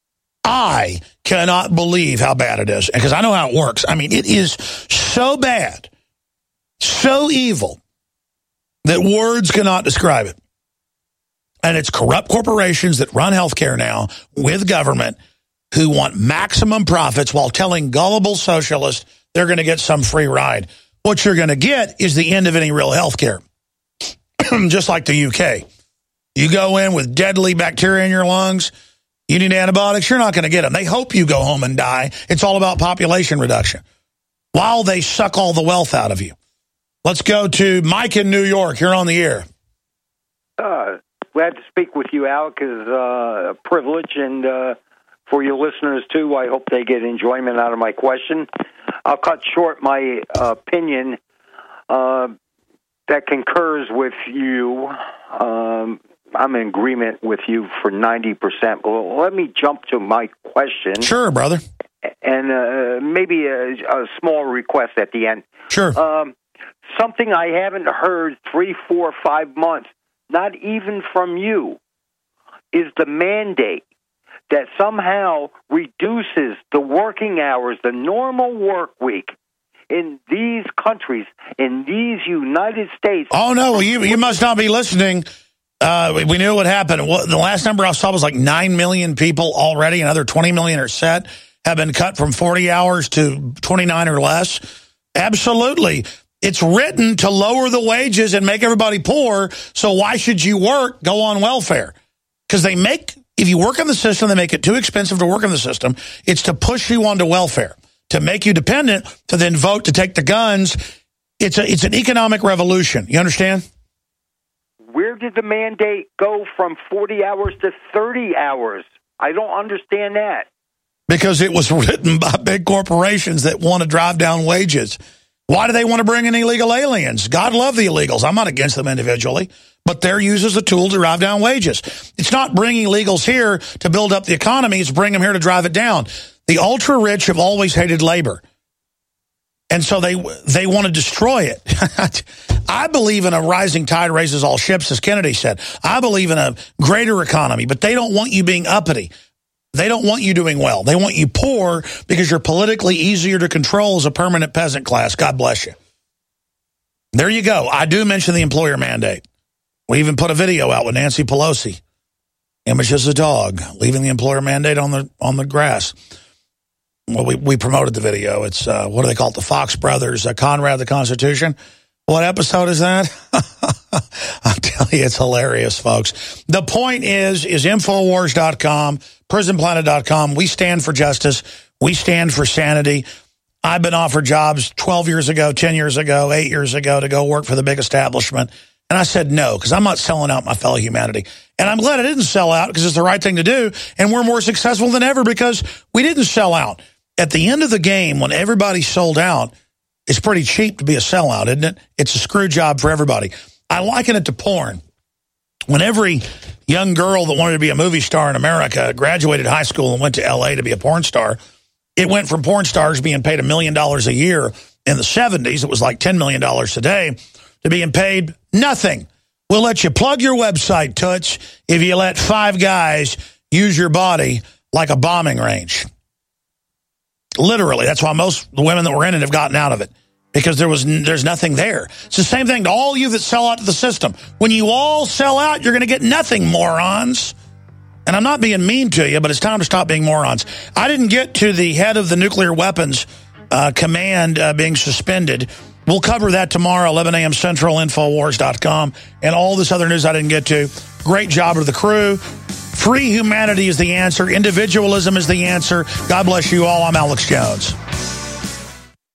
I cannot believe how bad it is, because I know how it works. I mean, it is so bad, so evil, that words cannot describe it. And it's corrupt corporations that run healthcare now with government who want maximum profits while telling gullible socialists they're going to get some free ride. What you're going to get is the end of any real healthcare. Just like the UK. You go in with deadly bacteria in your lungs, you need antibiotics, you're not going to get them. They hope you go home and die. It's all about population reduction while they suck all the wealth out of you. Let's go to Mike in New York. You're on the air. Glad to speak with you, Alec. It's a privilege, and for your listeners, too, I hope they get enjoyment out of my question. I'll cut short my opinion that concurs with you. I'm in agreement with you for 90%. Well, let me jump to my question. Sure, brother. And maybe a small request at the end. Sure. Something I haven't heard 3, 4, 5 months, not even from you, is the mandate that somehow reduces the working hours, the normal work week in these countries, in these United States. Oh, no, well, you must not be listening. We knew what happened. The last number I saw was like 9 million people already. Another 20 million are set, have been cut from 40 hours to 29 or less. Absolutely. It's written to lower the wages and make everybody poor, so why should you work, go on welfare? Because if you work in the system, they make it too expensive to work in the system. It's to push you onto welfare, to make you dependent, to then vote to take the guns. It's an economic revolution. You understand? Where did the mandate go from 40 hours to 30 hours? I don't understand that. Because it was written by big corporations that want to drive down wages. Why do they want to bring in illegal aliens? God love the illegals. I'm not against them individually, but they're used as a tool to drive down wages. It's not bringing illegals here to build up the economy. It's bringing them here to drive it down. The ultra-rich have always hated labor, and so they want to destroy it. I believe in a rising tide raises all ships, as Kennedy said. I believe in a greater economy, but they don't want you being uppity. They don't want you doing well. They want you poor because you're politically easier to control as a permanent peasant class. God bless you. There you go. I do mention the employer mandate. We even put a video out with Nancy Pelosi. Images of a dog leaving the employer mandate on the grass. Well, we promoted the video. It's, what do they call it? The Fox Brothers, Conrad the Constitution. What episode is that? I'll tell you, it's hilarious, folks. The point is Infowars.com, PrisonPlanet.com. We stand for justice. We stand for sanity. I've been offered jobs 12 years ago, 10 years ago, 8 years ago to go work for the big establishment. And I said no, because I'm not selling out my fellow humanity. And I'm glad I didn't sell out, because it's the right thing to do. And we're more successful than ever because we didn't sell out. At the end of the game, when everybody's sold out, it's pretty cheap to be a sellout, isn't it? It's a screw job for everybody. I liken it to porn. When every young girl that wanted to be a movie star in America graduated high school and went to L.A. to be a porn star, it went from porn stars being paid $1 million a year in the 70s, it was like $10 million today, to being paid nothing. We'll let you plug your website, Toots, if you let 5 guys use your body like a bombing range. Literally, that's why most of the women that were in it have gotten out of it, because there's nothing there. It's the same thing to all you that sell out to the system. When you all sell out, you're going to get nothing, morons. And I'm not being mean to you, but it's time to stop being morons. I didn't get to the head of the nuclear weapons command being suspended. We'll cover that tomorrow, 11 a.m. Central, Infowars.com, and all this other news I didn't get to. Great job to the crew. Free humanity is the answer. Individualism is the answer. God bless you all. I'm Alex Jones.